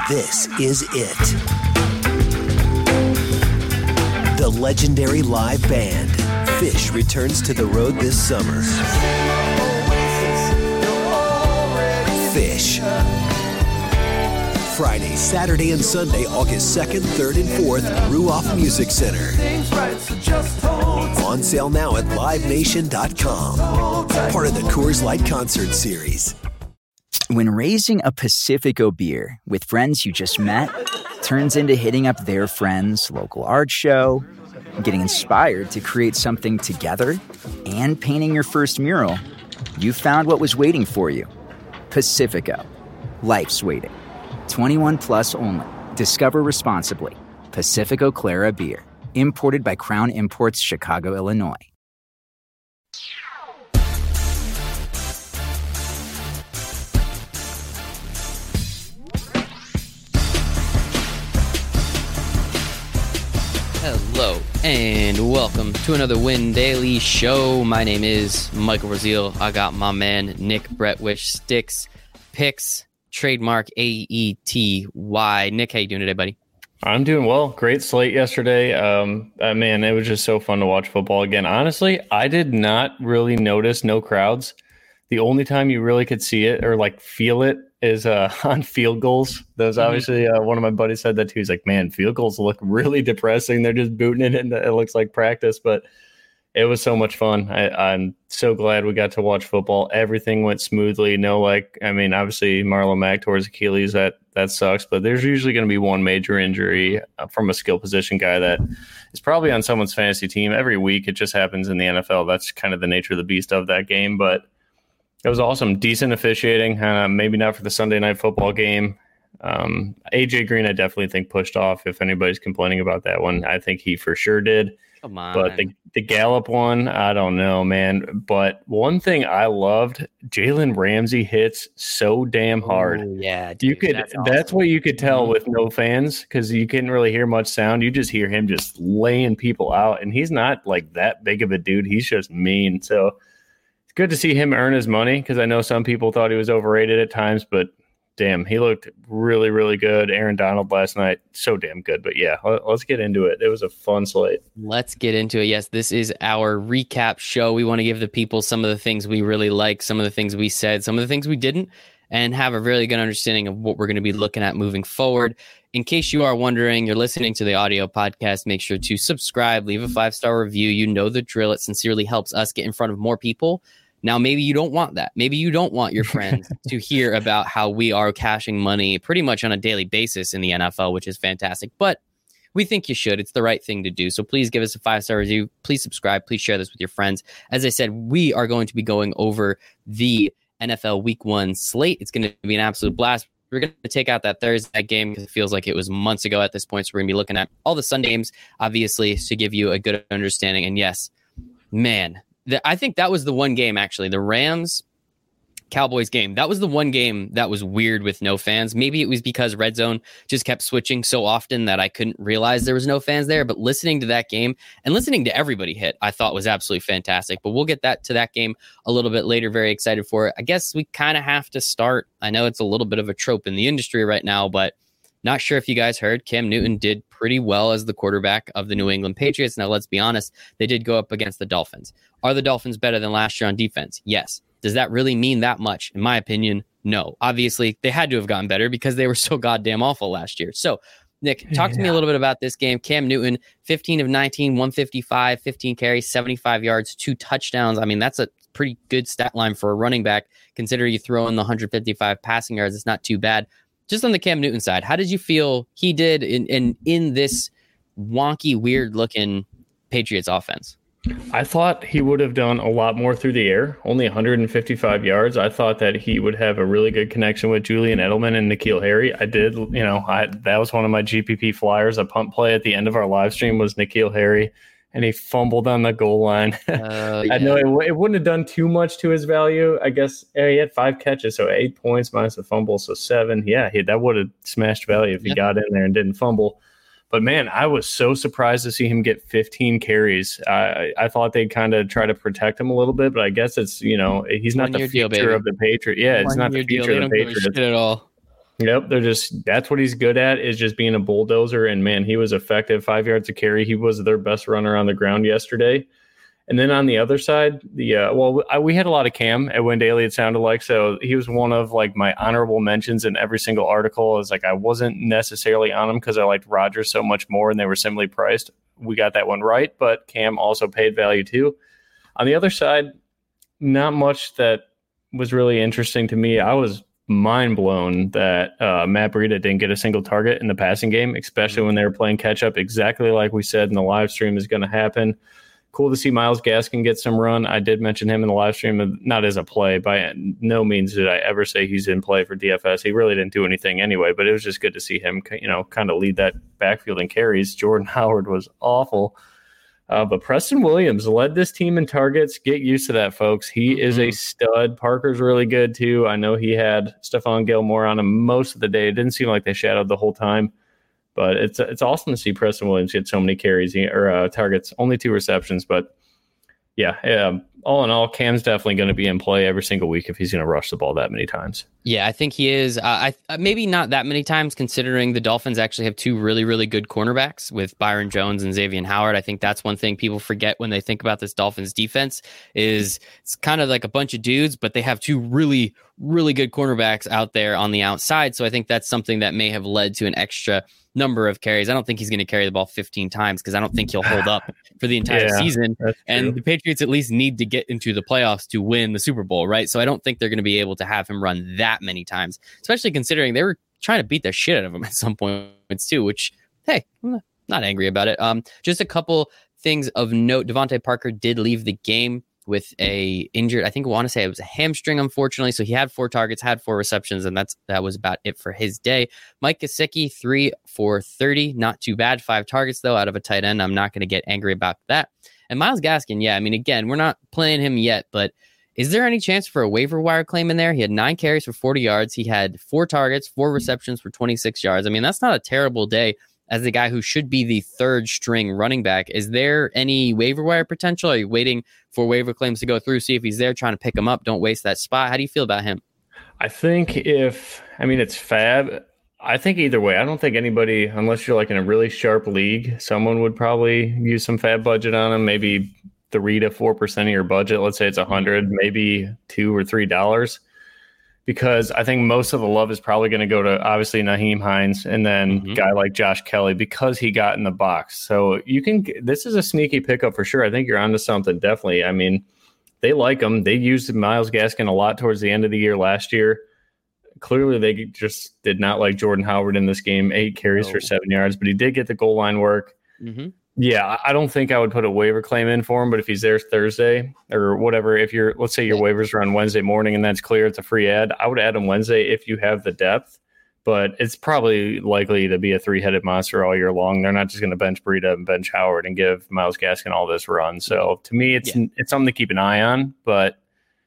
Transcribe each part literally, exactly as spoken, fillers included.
This is it. The legendary live band, Phish, returns to the road this summer. Phish. Friday, Saturday, and Sunday, August second, third, and fourth, Ruoff Music Center. On sale now at live nation dot com. Part of the Coors Light Concert Series. When raising a Pacifico beer with friends you just met turns into hitting up their friends' local art show, getting inspired to create something together, and painting your first mural, you found what was waiting for you. Pacifico. Life's waiting. twenty-one plus only. Discover responsibly. Pacifico Clara Beer. Imported by Crown Imports, Chicago, Illinois. Hello, and welcome to another Win Daily Show. My name is Michael Brazil. I got my man, Nick Bretwich, Sticks, Picks, trademark A E T Y. Nick, how you doing today, buddy? I'm doing well. Great slate yesterday. Um, uh, man, it was just so fun to watch football again. Honestly, I did not really notice no crowds. The only time you really could see it or like feel it is uh, on field goals. Those mm-hmm. obviously uh, one of my buddies said that too. He's like, man, field goals look really depressing. They're just booting it and it looks like practice, but it was so much fun. I, I'm so glad we got to watch football. Everything went smoothly. No, like, I mean, obviously Marlon Mack tore his Achilles. That, that sucks, but there's usually going to be one major injury from a skill position guy that is probably on someone's fantasy team every week. It just happens in the N F L. That's kind of the nature of the beast of that game, but it was awesome. Decent officiating. Uh, maybe not for the Sunday night football game. Um, A J Green, I definitely think pushed off. If anybody's complaining about that one, I think he for sure did. Come on. But the, the Gallup one, I don't know, man. But one thing I loved, Jalen Ramsey hits so damn hard. Ooh, yeah, dude, you could. That's, that's awesome. what you could tell with no fans because you couldn't really hear much sound. You just hear him just laying people out, and he's not like that big of a dude. He's just mean. So it's good to see him earn his money because I know some people thought he was overrated at times, but damn, he looked really, really good. Aaron Donald last night, so damn good. But yeah, let's get into it. It was a fun slate. Let's get into it. Yes, this is our recap show. We want to give the people some of the things we really like, some of the things we said, some of the things we didn't, and have a really good understanding of what we're going to be looking at moving forward. In case you are wondering, you're listening to the audio podcast, make sure to subscribe, leave a five-star review. You know the drill. It sincerely helps us get in front of more people. Now, maybe you don't want that. Maybe you don't want your friends to hear about how we are cashing money pretty much on a daily basis in the N F L, which is fantastic. But we think you should. It's the right thing to do. So please give us a five-star review. Please subscribe. Please share this with your friends. As I said, we are going to be going over the N F L Week one slate. It's going to be an absolute blast. We're going to take out that Thursday game because it feels like it was months ago at this point. So we're going to be looking at all the Sunday games, obviously, to give you a good understanding. And yes, man, The, I think that was the one game, actually, the Rams Cowboys game. That was the one game that was weird with no fans. Maybe it was because Red Zone just kept switching so often that I couldn't realize there was no fans there. But listening to that game and listening to everybody hit, I thought was absolutely fantastic. But we'll get that to that game a little bit later. Very excited for it. I guess we kind of have to start. I know it's a little bit of a trope in the industry right now, but not sure if you guys heard, Cam Newton did pretty well as the quarterback of the New England Patriots. Now, let's be honest, they did go up against the Dolphins. Are the Dolphins better than last year on defense? Yes. Does that really mean that much? In my opinion, no. Obviously, they had to have gotten better because they were so goddamn awful last year. So, Nick, talk yeah. to me a little bit about this game. Cam Newton, fifteen of nineteen, one fifty-five, fifteen carries, seventy-five yards, two touchdowns. I mean, that's a pretty good stat line for a running back. Consider you throw in the one hundred fifty-five passing yards. It's not too bad. Just on the Cam Newton side, how did you feel he did in, in, in this wonky, weird-looking Patriots offense? I thought he would have done a lot more through the air, only one hundred fifty-five yards. I thought that he would have a really good connection with Julian Edelman and N'Keal Harry. I did, you know, I, that was one of my G P P flyers. A punt play at the end of our live stream was N'Keal Harry, and he fumbled on the goal line. Uh, yeah. I know it, it wouldn't have done too much to his value. I guess yeah, he had five catches, so eight points minus the fumble, so seven. Yeah, he, that would have smashed value if he yeah. got in there and didn't fumble. But, man, I was so surprised to see him get fifteen carries. I, I thought they'd kind of try to protect him a little bit, but I guess it's, you know, he's not the future deal, of the Patriots. Yeah, it's not the future deal. of the Patriots at all. Yep, they're just that's what he's good at, is just being a bulldozer. And man, he was effective. Five yards to carry. He was their best runner on the ground yesterday. And then on the other side, the uh, well, I, we had a lot of Cam at Win Daily, it sounded like. So he was one of like my honorable mentions in every single article. Is like I wasn't necessarily on him because I liked Rodgers so much more and they were similarly priced. We got that one right, but Cam also paid value too. On the other side, not much that was really interesting to me. I was mind blown that uh, Matt Breida didn't get a single target in the passing game, especially when they were playing catch up, exactly like we said in the live stream is going to happen. Cool to see Myles Gaskin get some run. I did mention him in the live stream, not as a play. By no means did I ever say he's in play for D F S. He really didn't do anything anyway, but it was just good to see him, you know, kind of lead that backfield in carries. Jordan Howard was awful. Uh, but Preston Williams led this team in targets. Get used to that, folks. He mm-hmm. is a stud. Parker's really good, too. I know he had Stephon Gilmore on him most of the day. It didn't seem like they shadowed the whole time. But it's it's awesome to see Preston Williams get so many carries or uh, targets, only two receptions. But, yeah, yeah, all in all, Cam's definitely going to be in play every single week if he's going to rush the ball that many times. Yeah, I think he is. Uh, I Maybe not that many times, considering the Dolphins actually have two really, really good cornerbacks with Byron Jones and Xavier Howard. I think that's one thing people forget when they think about this Dolphins defense is it's kind of like a bunch of dudes, but they have two really, really good cornerbacks out there on the outside. So I think that's something that may have led to an extra number of carries. I don't think he's going to carry the ball fifteen times because I don't think he'll hold up for the entire yeah, season. And the Patriots at least need to get into the playoffs to win the Super Bowl, right? So I don't think they're going to be able to have him run that many times, especially considering they were trying to beat the shit out of him at some points too, which, hey, I'm not angry about it. Um, just a couple things of note. Devontae Parker did leave the game with a injured, I think I want to say it was a hamstring, unfortunately. So he had four targets, had four receptions, and that's that was about it for his day. Mike Gesicki, three for thirty. Not too bad. Five targets, though, out of a tight end. I'm not going to get angry about that. And Myles Gaskin, yeah, I mean, again, we're not playing him yet, but is there any chance for a waiver wire claim in there? He had nine carries for forty yards. He had four targets, four receptions for twenty-six yards. I mean, that's not a terrible day as the guy who should be the third string running back. Is there any waiver wire potential? Are you waiting for waiver claims to go through, see if he's there, trying to pick him up? Don't waste that spot. How do you feel about him? I think if, I mean, it's fab. I think either way, I don't think anybody, unless you're like in a really sharp league, someone would probably use some fab budget on him, maybe three to four percent of your budget. Let's say it's a hundred, maybe two or three dollars. Because I think most of the love is probably going to go to obviously Nyheim Hines and then mm-hmm. a guy like Josh Kelly because he got in the box. So you can, this is a sneaky pickup for sure. I think you're onto something. Definitely. I mean, they like him. They used Myles Gaskin a lot towards the end of the year last year. Clearly they just did not like Jordan Howard in this game. Eight carries oh. for seven yards, but he did get the goal line work. Mm-hmm. Yeah, I don't think I would put a waiver claim in for him, but if he's there Thursday or whatever, if you're, let's say your waivers are on Wednesday morning and that's clear, it's a free ad, I would add him Wednesday if you have the depth, but it's probably likely to be a three-headed monster all year long. They're not just going to bench Breida and bench Howard and give Myles Gaskin all this run. So to me, it's yeah. it's something to keep an eye on, but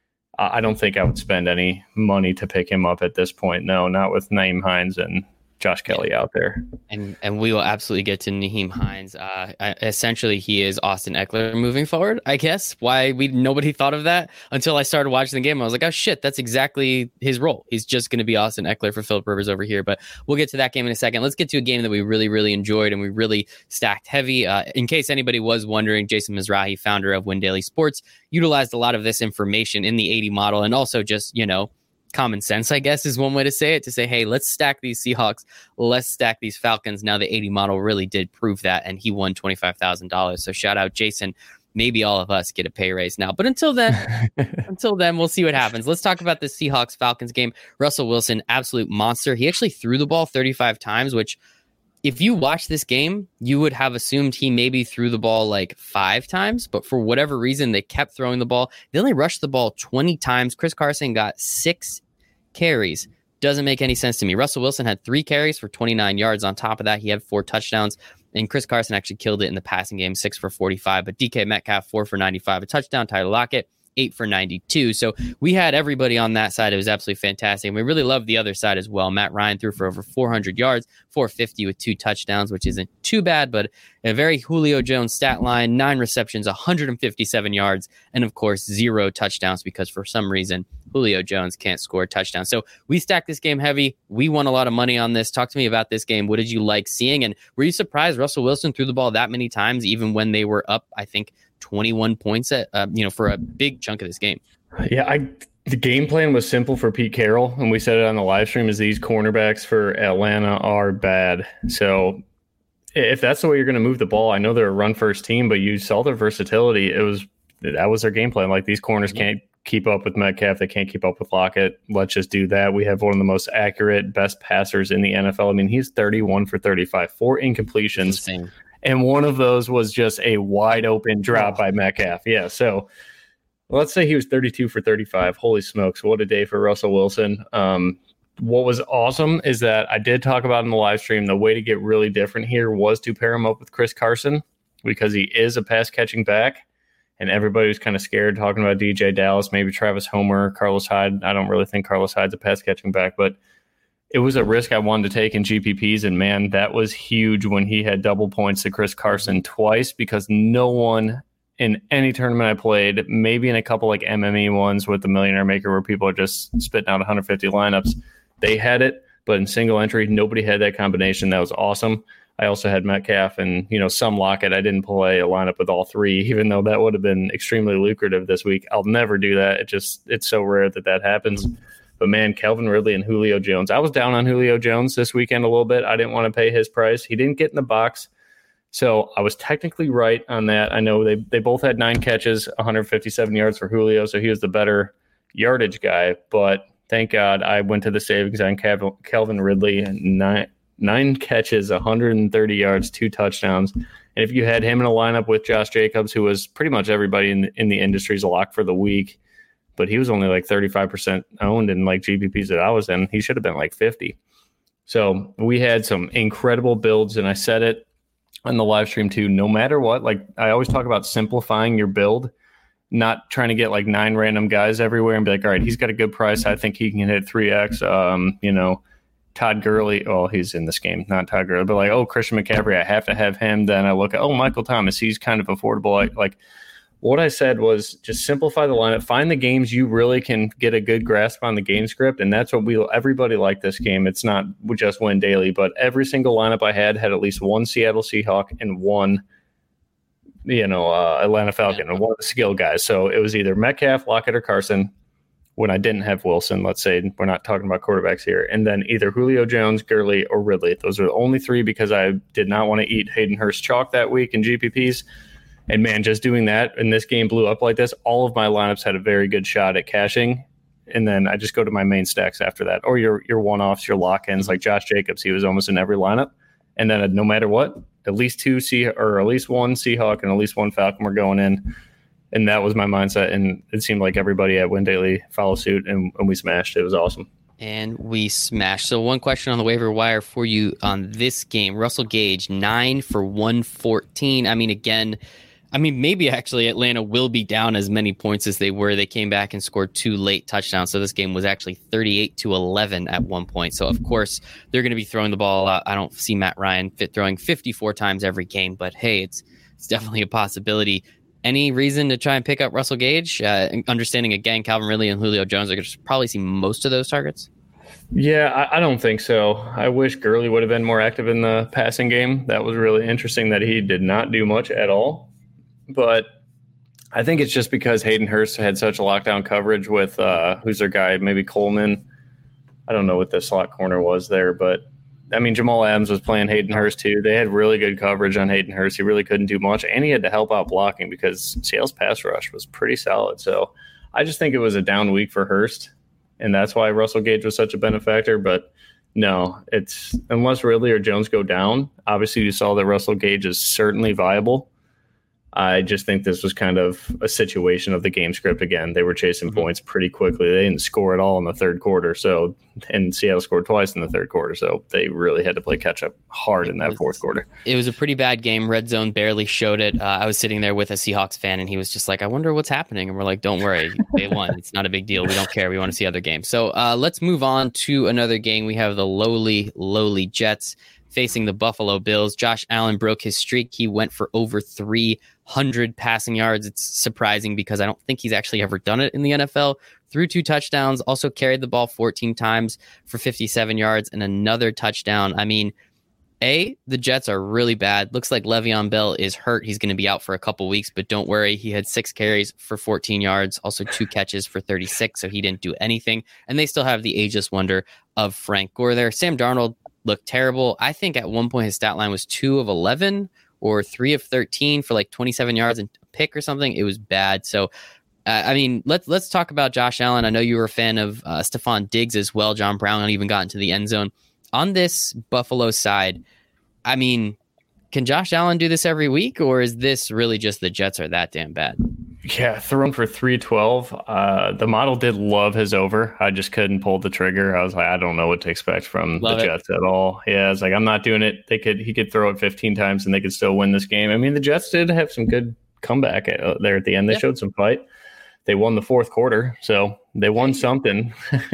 I don't think I would spend any money to pick him up at this point. No, not with Nyheim Hines and Josh Kelly out there. And and we will absolutely get to Nyheim Hines. Uh, essentially, he is Austin Eckler moving forward, I guess. Why we nobody thought of that until I started watching the game. I was like, oh, shit, that's exactly his role. He's just going to be Austin Eckler for Philip Rivers over here. But we'll get to that game in a second. Let's get to a game that we really, really enjoyed and we really stacked heavy. Uh, in case anybody was wondering, Jason Mizrahi, founder of Win Daily Sports, utilized a lot of this information in the eighty model and also just, you know, common sense, I guess, is one way to say it, to say, hey, let's stack these Seahawks. Let's stack these Falcons. Now the eighty model really did prove that, and he won twenty-five thousand dollars. So shout out, Jason. Maybe all of us get a pay raise now. But until then, until then, we'll see what happens. Let's talk about the Seahawks-Falcons game. Russell Wilson, absolute monster. He actually threw the ball thirty-five times, which if you watch this game, you would have assumed he maybe threw the ball like five times, but for whatever reason, they kept throwing the ball. They only rushed the ball twenty times. Chris Carson got six carries. Doesn't make any sense to me. Russell Wilson had three carries for twenty-nine yards. On top of that, he had four touchdowns. And Chris Carson actually killed it in the passing game, six for forty-five. But D K Metcalf, four for ninety-five, a touchdown. Tyler Lockett, eight for ninety-two. So we had everybody on that side. It was absolutely fantastic. And we really loved the other side as well. Matt Ryan threw for over four hundred yards, four fifty with two touchdowns, which isn't too bad, but a very Julio Jones stat line, nine receptions, one hundred fifty-seven yards, and of course, zero touchdowns because for some reason, Julio Jones can't score a touchdown. So we stacked this game heavy. We won a lot of money on this. Talk to me about this game. What did you like seeing? And were you surprised Russell Wilson threw the ball that many times, even when they were up, I think, twenty-one points at, uh, you know, for a big chunk of this game? Yeah, I the game plan was simple for Pete Carroll, and we said it on the live stream, is these cornerbacks for Atlanta are bad. So if that's the way you're going to move the ball, I know they're a run-first team, but you saw their versatility. It was that was their game plan. Like, these corners yeah. can't keep up with Metcalf. They can't keep up with Lockett. Let's just do that. We have one of the most accurate, best passers in the N F L. I mean, he's thirty-one for thirty-five, four incompletions. And one of those was just a wide open drop by Metcalf. Yeah, so let's say he was thirty-two for thirty-five. Holy smokes, what a day for Russell Wilson. Um, what was awesome is that I did talk about in the live stream, the way to get really different here was to pair him up with Chris Carson, because he is a pass-catching back, and everybody was kind of scared talking about D J Dallas, maybe Travis Homer, Carlos Hyde. I don't really think Carlos Hyde's a pass-catching back, but it was a risk I wanted to take in G P Ps, and man, that was huge when he had double points to Chris Carson twice, because no one in any tournament I played, maybe in a couple like M M E ones with the Millionaire Maker where people are just spitting out one hundred fifty lineups, they had it, but in single entry, nobody had that combination. That was awesome. I also had Metcalf and, you know, some Lockett. I didn't play a lineup with all three, even though that would have been extremely lucrative this week. I'll never do that. It just, it's so rare that that happens. But man, Calvin Ridley and Julio Jones. I was down on Julio Jones this weekend a little bit. I didn't want to pay his price. He didn't get in the box. So I was technically right on that. I know they, they both had nine catches, one hundred fifty-seven yards for Julio, so he was the better yardage guy. But thank God I went to the savings on Calvin Ridley. Nine, nine catches, one hundred thirty yards, two touchdowns. And if you had him in a lineup with Josh Jacobs, who was pretty much everybody in the, in the industry's lock for the week, but he was only like thirty-five percent owned in like G P Ps that I was in. He should have been like fifty. So we had some incredible builds, and I said it on the live stream too. No matter what, like I always talk about simplifying your build, not trying to get like nine random guys everywhere and be like, all right, he's got a good price. I think he can hit three X. Um, you know, Todd Gurley. Oh, he's in this game, not Todd Gurley, but like, oh, Christian McCaffrey, I have to have him. Then I look at, oh, Michael Thomas, he's kind of affordable. Like, like what I said was just simplify the lineup, find the games you really can get a good grasp on the game script. And that's what we, everybody liked this game. It's not we just win daily, but every single lineup I had had at least one Seattle Seahawk and one, you know, uh, Atlanta Falcon yeah. and one of the skill guys. So it was either Metcalf, Lockett, or Carson when I didn't have Wilson. Let's say we're not talking about quarterbacks here. And then either Julio Jones, Gurley, or Ridley. Those are the only three because I did not want to eat Hayden Hurst chalk that week in G P Ps. And, man, just doing that, and this game blew up like this, all of my lineups had a very good shot at cashing. And then I just go to my main stacks after that. Or your your one-offs, your lock-ins, like Josh Jacobs. He was almost in every lineup. And then no matter what, at least two Sea or at least one Seahawk and at least one Falcon were going in. And that was my mindset. And it seemed like everybody at Win Daily followed suit, and, and we smashed. It was awesome. And we smashed. So one question on the waiver wire for you on this game. Russell Gage, nine for one fourteen. I mean, again, I mean, maybe actually Atlanta will be down as many points as they were. They came back and scored two late touchdowns. So this game was actually thirty-eight to eleven at one point. So, of course, they're going to be throwing the ball a lot. I don't see Matt Ryan fit throwing fifty-four times every game. But, hey, it's it's definitely a possibility. Any reason to try and pick up Russell Gage? Uh, understanding, again, Calvin Ridley and Julio Jones are going to probably see most of those targets. Yeah, I, I don't think so. I wish Gurley would have been more active in the passing game. That was really interesting that he did not do much at all. But I think it's just because Hayden Hurst had such a lockdown coverage with uh, who's their guy, maybe Coleman. I don't know what the slot corner was there, but I mean, Jamal Adams was playing Hayden Hurst too. They had really good coverage on Hayden Hurst. He really couldn't do much, and he had to help out blocking because Seattle's pass rush was pretty solid. So I just think it was a down week for Hurst, and that's why Russell Gage was such a benefactor. But no, it's unless Ridley or Jones go down. Obviously, you saw that Russell Gage is certainly viable. I just think this was kind of a situation of the game script again. They were chasing mm-hmm. points pretty quickly. They didn't score at all in the third quarter. So, and Seattle scored twice in the third quarter. So they really had to play catch up hard in that was, fourth quarter. It was a pretty bad game. Red Zone barely showed it. Uh, I was sitting there with a Seahawks fan, and he was just like, I wonder what's happening. And we're like, don't worry. They won. It's not a big deal. We don't care. We want to see other games. So uh, let's move on to another game. We have the lowly, lowly Jets facing the Buffalo Bills. Josh Allen broke his streak. He went for over three hundred passing yards. It's surprising because I don't think he's actually ever done it in the N F L. Threw two touchdowns, also carried the ball fourteen times for fifty-seven yards and another touchdown. I mean, A, the Jets are really bad. Looks like Le'Veon Bell is hurt. He's going to be out for a couple weeks, but don't worry. He had six carries for fourteen yards, also two catches for thirty-six, so he didn't do anything. And they still have the ageless wonder of Frank Gore there. Sam Darnold looked terrible. I think at one point his stat line was two of eleven or three of thirteen for like twenty-seven yards and a pick or something. It was bad. So, uh, I mean, let's let's talk about Josh Allen. I know you were a fan of uh, Stephon Diggs as well. John Brown even got into the end zone. On this Buffalo side, I mean, can Josh Allen do this every week, or is this really just the Jets are that damn bad? Yeah, thrown for three twelve. Uh, the model did love his over. I just couldn't pull the trigger. I was like, I don't know what to expect from love the it. Jets at all. Yeah, it's like, I'm not doing it. They could, he could throw it fifteen times and they could still win this game. I mean, the Jets did have some good comeback at, uh, there at the end. They yeah. showed some fight. They won the fourth quarter, so they won something.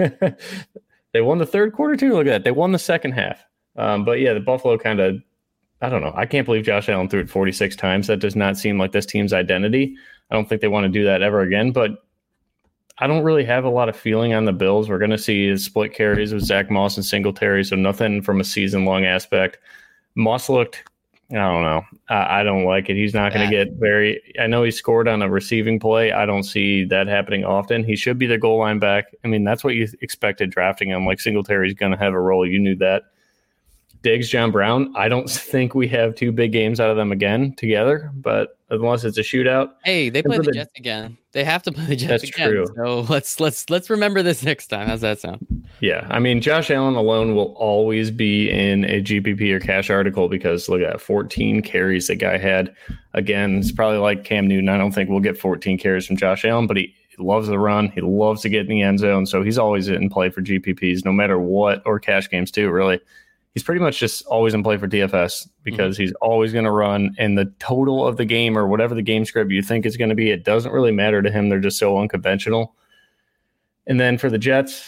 They won the third quarter too. Look at that. They won the second half. Um, but yeah, the Buffalo kind of, I don't know. I can't believe Josh Allen threw it forty-six times. That does not seem like this team's identity. I don't think they want to do that ever again, but I don't really have a lot of feeling on the Bills. We're going to see split carries with Zach Moss and Singletary, so nothing from a season-long aspect. Moss looked, I don't know. I, I don't like it. He's not going to get very – I know he scored on a receiving play. I don't see that happening often. He should be the goal line back. I mean, that's what you expected drafting him. Like, Singletary's going to have a role. You knew that. Diggs, John Brown, I don't think we have two big games out of them again together, but unless it's a shootout. Hey, they play the, the Jets again. They have to play the Jets that's again. True. So let's let's let's remember this next time. How's that sound? Yeah, I mean, Josh Allen alone will always be in a G P P or cash article because look at that, fourteen carries the guy had. Again, it's probably like Cam Newton. I don't think we'll get fourteen carries from Josh Allen, but he loves the run. He loves to get in the end zone, so he's always in play for G P Ps, no matter what, or cash games too, really. He's pretty much just always in play for D F S because mm-hmm. he's always going to run. And the total of the game or whatever the game script you think is going to be, it doesn't really matter to him. They're just so unconventional. And then for the Jets,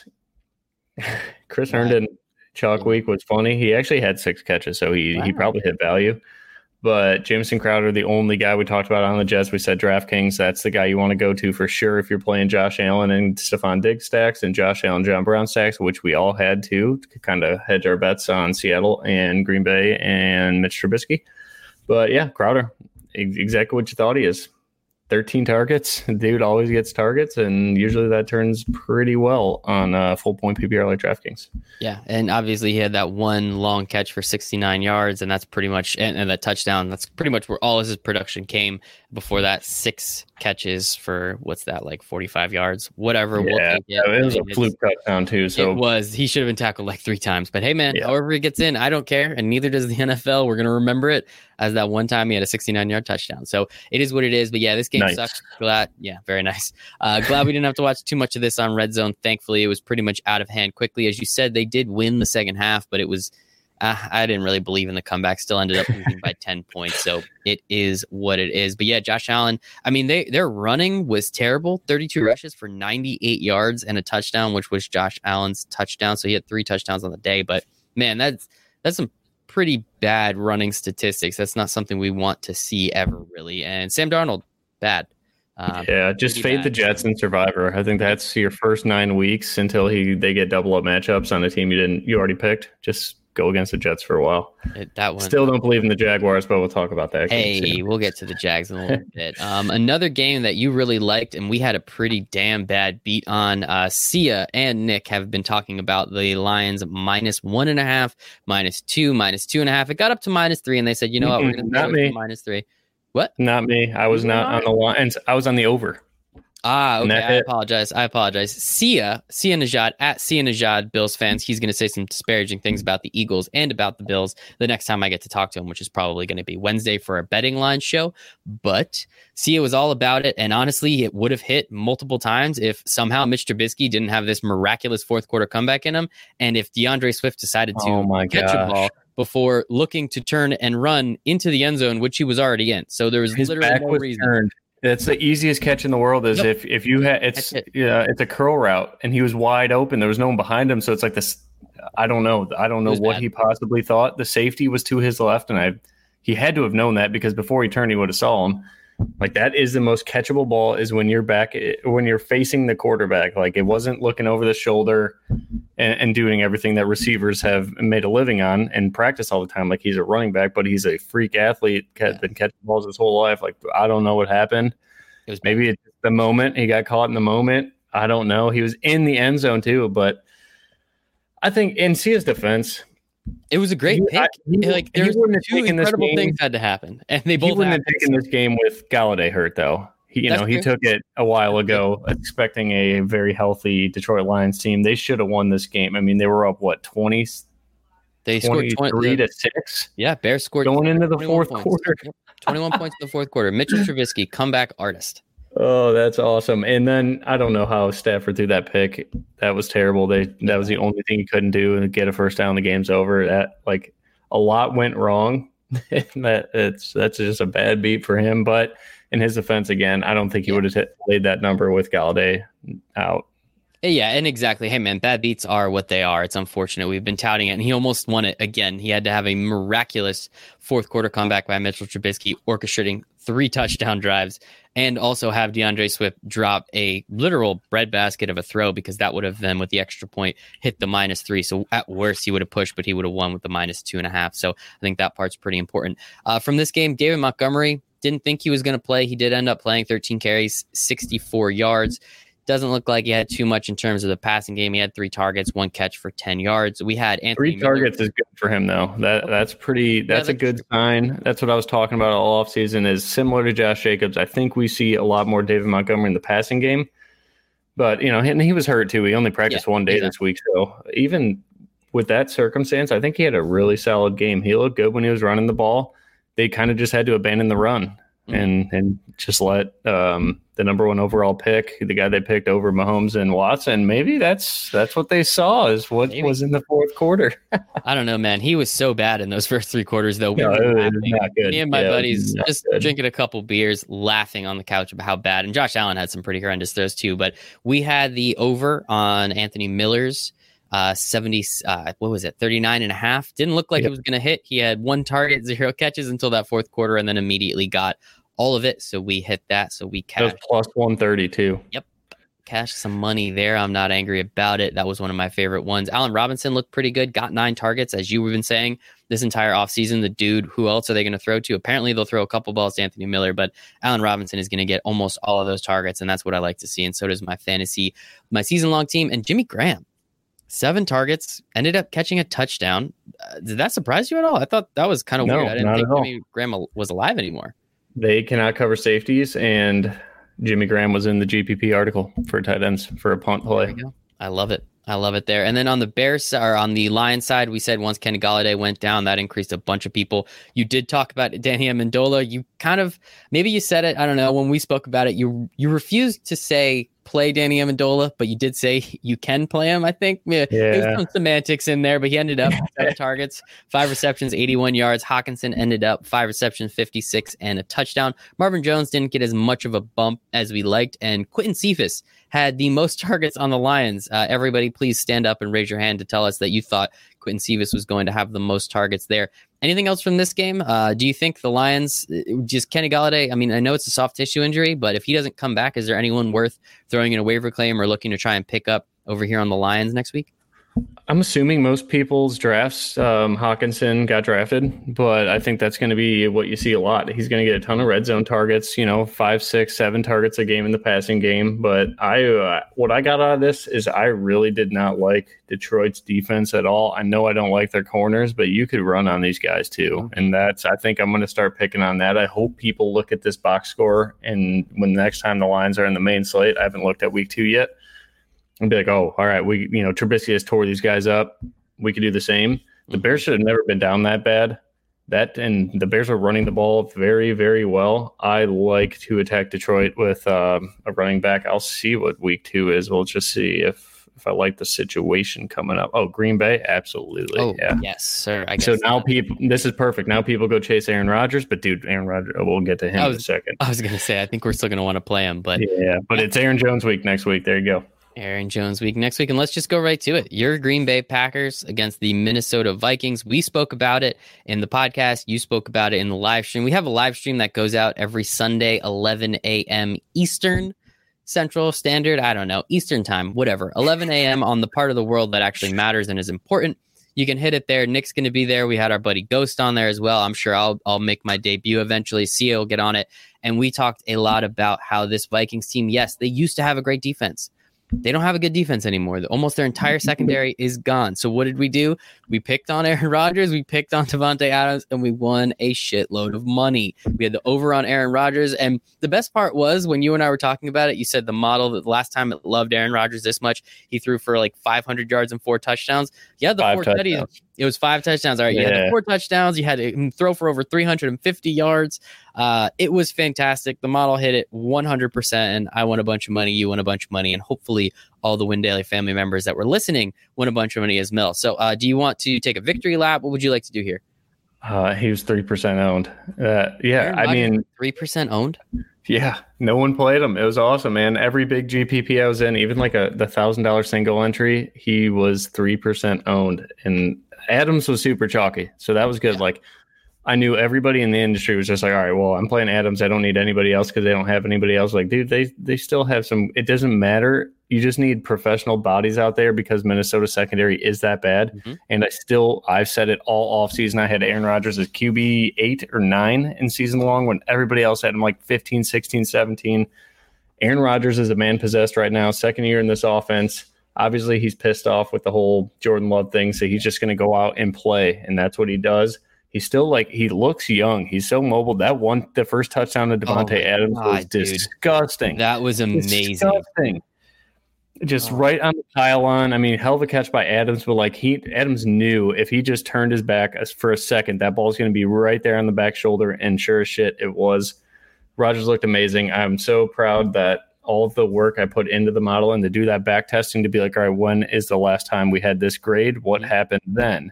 Chris right. Herndon, Chalk Week was funny. He actually had six catches, so he, wow. he probably hit value. But Jamison Crowder, the only guy we talked about on the Jets, we said DraftKings, that's the guy you want to go to for sure if you're playing Josh Allen and Stephon Diggs stacks and Josh Allen, John Brown stacks, which we all had to, to kind of hedge our bets on Seattle and Green Bay and Mitch Trubisky. But yeah, Crowder, exactly what you thought he is. thirteen targets. Dude always gets targets, and usually that turns pretty well on uh, full point P P R like DraftKings. Yeah, and obviously he had that one long catch for sixty-nine yards, and that's pretty much and, and that touchdown. That's pretty much where all of his production came. Before that, six catches for what's that, like forty-five yards, whatever. Yeah, we'll take it. It was a fluke touchdown too. So it was. He should have been tackled like three times. But hey, man, yeah. however he gets in, I don't care, and neither does the N F L. We're gonna remember it as that one time he had a sixty-nine yard touchdown. So it is what it is. But yeah, this game nice. sucks. Glad, yeah, very nice. Uh, glad we didn't have to watch too much of this on Red Zone. Thankfully, it was pretty much out of hand quickly. As you said, they did win the second half, but it was uh, I didn't really believe in the comeback. Still ended up losing by ten points. So it is what it is. But yeah, Josh Allen. I mean, they their running was terrible. thirty-two rushes for ninety-eight yards and a touchdown, which was Josh Allen's touchdown. So he had three touchdowns on the day. But man, that's that's some pretty bad running statistics. That's not something we want to see ever, really. And Sam Darnold, bad. Um, yeah, just fade bad. the Jets and Survivor. I think that's your first nine weeks until he they get double up matchups on a team you didn't you already picked. Just go against the Jets for a while. It, that one. Still don't believe in the Jaguars, but we'll talk about that. Hey, we'll get to the Jags in a little bit. Um, another game that you really liked, and we had a pretty damn bad beat on. Uh, Sia and Nick have been talking about the Lions minus one and a half, minus two, minus two and a half. It got up to minus three, and they said, you know what, we're going to not me minus three. What? Not me. I was not on the Lions. I was on the over. Ah, okay. I apologize. I apologize. Sia, Sia Najad, at Sia Najad, Bills fans. He's going to say some disparaging things about the Eagles and about the Bills the next time I get to talk to him, which is probably going to be Wednesday for our betting line show. But Sia was all about it. And honestly, it would have hit multiple times if somehow Mitch Trubisky didn't have this miraculous fourth quarter comeback in him. And if DeAndre Swift decided to oh my catch gosh. a ball before looking to turn and run into the end zone, which he was already in. So there was His literally back no was reason. Turned. That's the easiest catch in the world. Is yep. if if you had it's it. yeah it's a curl route and he was wide open. There was no one behind him, so it's like this. I don't know. I don't know what bad. he possibly thought. The safety was to his left, and I he had to have known that because before he turned, he would have saw him. Like, that is the most catchable ball, is when you're back, when you're facing the quarterback. Like, it wasn't looking over the shoulder and, and doing everything that receivers have made a living on and practice all the time. Like, he's a running back, but he's a freak athlete, yeah. been catching balls his whole life. Like, I don't know what happened. It was Maybe it's the moment he got caught in the moment. I don't know. He was in the end zone too, but I think in Sia's defense, it was a great he, pick. I, he, like there's two incredible game, things had to happen, and they both. He wouldn't happened, have taken so. this game with Galladay hurt, though. He, you That's know, true. He took it a while ago, expecting a very healthy Detroit Lions team. They should have won this game. I mean, they were up what twenty. They scored twenty-three to six. Yeah, Bears scored going into the fourth points. quarter. Yep. twenty-one points in the fourth quarter. Mitchell Trubisky, comeback artist. Oh, that's awesome. And then I don't know how Stafford threw that pick. That was terrible. They that was the only thing he couldn't do and get a first down. The game's over. That like a lot went wrong. that it's that's just a bad beat for him. But in his defense, again, I don't think he would have t- played that number with Galladay out. Yeah, and exactly. Hey, man, bad beats are what they are. It's unfortunate. We've been touting it, and he almost won it again. He had to have a miraculous fourth quarter comeback by Mitchell Trubisky, orchestrating three touchdown drives, and also have DeAndre Swift drop a literal breadbasket of a throw, because that would have then, with the extra point, hit the minus three. So at worst, he would have pushed, but he would have won with the minus two and a half. So I think that part's pretty important. Uh, from this game, David Montgomery, didn't think he was going to play. He did end up playing thirteen carries, sixty-four yards. Doesn't look like he had too much in terms of the passing game. He had three targets, one catch for ten yards. We had Anthony Three targets Miller. is good for him, though. That That's pretty. That's yeah, a good sign. That's what I was talking about all offseason, is similar to Josh Jacobs. I think we see a lot more David Montgomery in the passing game. But, you know, and he was hurt, too. He only practiced yeah, one day exactly. this week. So even with that circumstance, I think he had a really solid game. He looked good when he was running the ball. They kind of just had to abandon the run. And and just let um, the number one overall pick, the guy they picked over Mahomes and Watson, maybe that's that's what they saw is what maybe. was in the fourth quarter. I don't know, man. He was so bad in those first three quarters, though. We no, were it was not good. Me and my yeah, buddies just good. drinking a couple beers, laughing on the couch about how bad. And Josh Allen had some pretty horrendous throws too. But we had the over on Anthony Miller's uh, seventy. Uh, what was it? thirty-nine and a half. Didn't look like yep. it was going to hit. He had one target, zero catches until that fourth quarter, and then immediately got all of it. So we hit that. So we cashed. plus one thirty-two. Yep. Cashed some money there. I'm not angry about it. That was one of my favorite ones. Allen Robinson looked pretty good. Got nine targets, as you have been saying this entire offseason. The dude, who else are they going to throw to? Apparently they'll throw a couple balls to Anthony Miller, but Allen Robinson is going to get almost all of those targets. And that's what I like to see. And so does my fantasy, my season long team. And Jimmy Graham, seven targets, ended up catching a touchdown. Uh, did that surprise you at all? I thought that was kind of no, weird. I didn't not think at all. Jimmy Graham was alive anymore. They cannot cover safeties, and Jimmy Graham was in the G P P article for tight ends for a punt play. There we go. I love it. I love it there. And then on the Bears or on the Lions side, we said once Kenny Golladay went down, that increased a bunch of people. You did talk about Danny Amendola. You kind of, maybe you said it, I don't know, when we spoke about it, you you refused to say play Danny Amendola, but you did say you can play him, I think. Yeah. There's some semantics in there, but he ended up seven targets, five receptions, eighty-one yards. Hawkinson ended up five receptions, fifty-six, and a touchdown. Marvin Jones didn't get as much of a bump as we liked, and Quentin Cephas had the most targets on the Lions. Uh, everybody, please stand up and raise your hand to tell us that you thought Quentin Cephas was going to have the most targets there. Anything else from this game? Uh, do you think the Lions, just Kenny Golladay, I mean, I know it's a soft tissue injury, but if he doesn't come back, is there anyone worth throwing in a waiver claim or looking to try and pick up over here on the Lions next week? I'm assuming most people's drafts, um, Hawkinson got drafted, but I think that's going to be what you see a lot. He's going to get a ton of red zone targets, you know, five, six, seven targets a game in the passing game. But I, uh, what I got out of this is I really did not like Detroit's defense at all. I know I don't like their corners, but you could run on these guys too. And that's, I think I'm going to start picking on that. I hope people look at this box score, and when the next time the Lions are in the main slate, I haven't looked at week two yet, and be like, oh, all right, we, you know, Trubisky has tore these guys up. We could do the same. The Bears should have never been down that bad. That and the Bears are running the ball very, very well. I like to attack Detroit with um, a running back. I'll see what week two is. We'll just see if if I like the situation coming up. Oh, Green Bay, absolutely. Oh, yeah, yes, sir. I guess so now that. people, this is perfect. Now people go chase Aaron Rodgers, but dude, Aaron Rodgers. We'll get to him was, in a second. I was going to say, I think we're still going to want to play him, but yeah, but it's Aaron Jones week next week. There you go. Aaron Jones week next week, and let's just go right to it. Your Green Bay Packers against the Minnesota Vikings. We spoke about it in the podcast. You spoke about it in the live stream. We have a live stream that goes out every Sunday, eleven a.m. Eastern, Central Standard. I don't know, Eastern time, whatever. eleven a.m. on the part of the world that actually matters and is important. You can hit it there. Nick's going to be there. We had our buddy Ghost on there as well. I'm sure I'll I'll make my debut eventually. Sia will get on it. And we talked a lot about how this Vikings team, yes, they used to have a great defense. They don't have a good defense anymore. Almost their entire secondary is gone. So what did we do? We picked on Aaron Rodgers, we picked on Davante Adams, and we won a shitload of money. We had the over on Aaron Rodgers. And the best part was when you and I were talking about it, you said the model that the last time it loved Aaron Rodgers this much, he threw for like five hundred yards and four touchdowns. Yeah, the five four touchdowns. tutties. It was five touchdowns. All right, you Yeah. had the four touchdowns. You had to throw for over three hundred fifty yards. Uh, it was fantastic. The model hit it one hundred percent, and I won a bunch of money. You won a bunch of money, and hopefully all the Win Daily family members that were listening won a bunch of money as well. So uh, do you want to take a victory lap? What would you like to do here? Uh, he was three percent owned. Uh, yeah, Aaron I Rodgers, mean, three percent owned? yeah, no one played him. It was awesome, man. Every big G P P I was in, even like a the one thousand dollars single entry, he was three percent owned. And Adams was super chalky, so that was good. Yeah. Like, I knew everybody in the industry was just like, all right, well, I'm playing Adams. I don't need anybody else because they don't have anybody else. Like, dude, they they still have some. It doesn't matter. You just need professional bodies out there because Minnesota secondary is that bad. Mm-hmm. And I still, I've said it all offseason. I had Aaron Rodgers as Q B eight or nine in season long when everybody else had him like fifteen, sixteen, seventeen. Aaron Rodgers is a man possessed right now, second year in this offense. Obviously, he's pissed off with the whole Jordan Love thing, so he's just going to go out and play, and that's what he does. He's still like, he looks young. He's so mobile. That one, the first touchdown to Devontae Oh Adams God, was dude. disgusting. That was amazing. Disgusting. Just Oh. right on the pylon. I mean, hell of a catch by Adams, but like he, Adams knew if he just turned his back as- for a second, that ball's going to be right there on the back shoulder. And sure as shit, it was. Rodgers looked amazing. I'm so proud that all of the work I put into the model and to do that back testing to be like, all right, when is the last time we had this grade? What happened then?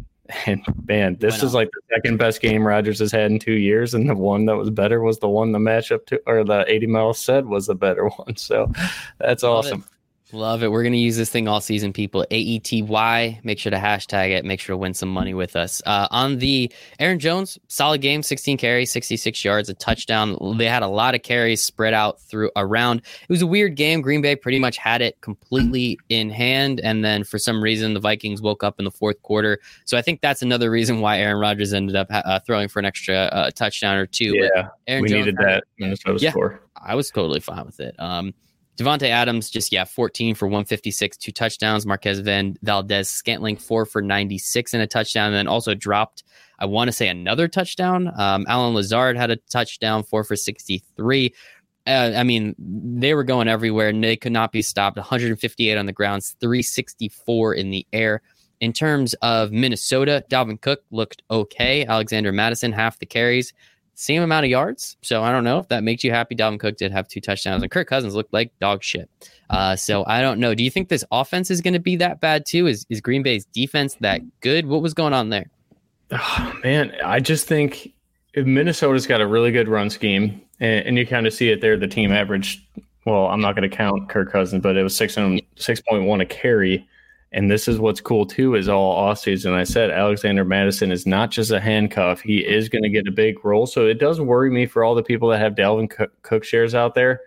And man, this Went is on. like the second best game Rodgers has had in two years, and the one that was better was the one the matchup to, or the eighty miles said was the better one. So that's Love awesome. it. Love it. We're going to use this thing all season, people. A E T Y. Make sure to hashtag it. Make sure to win some money with us. Uh, on the Aaron Jones, solid game, sixteen carries, sixty-six yards, a touchdown. They had a lot of carries spread out through around. It was a weird game. Green Bay pretty much had it completely in hand. And then for some reason, the Vikings woke up in the fourth quarter. So I think that's another reason why Aaron Rodgers ended up uh, throwing for an extra uh, touchdown or two. But Yeah, Aaron we Jones needed had- that Minnesota Yeah. score. I was totally fine with it. Um, Devontae Adams, just, yeah, fourteen for one fifty-six, two touchdowns. Marquez Van Valdez Scantling, four for ninety-six and a touchdown, and then also dropped, I want to say, another touchdown. Um, Alan Lazard had a touchdown, four for sixty-three. Uh, I mean, they were going everywhere, and they could not be stopped. one fifty-eight on the ground, three sixty-four in the air. In terms of Minnesota, Dalvin Cook looked okay. Alexander Madison, half the carries. Same amount of yards. So I don't know if that makes you happy. Dalvin Cook did have two touchdowns, and Kirk Cousins looked like dog shit. Uh, so I don't know. Do you think this offense is going to be that bad too? Is is Green Bay's defense that good? What was going on there? Oh, man, I just think if Minnesota's got a really good run scheme, and, and you kind of see it there. The team averaged, well, I'm not going to count Kirk Cousins, but it was six and six point one a carry. And this is what's cool too, is all offseason I said Alexander Madison is not just a handcuff. He is going to get a big role. So it does worry me for all the people that have Dalvin Cook shares out there.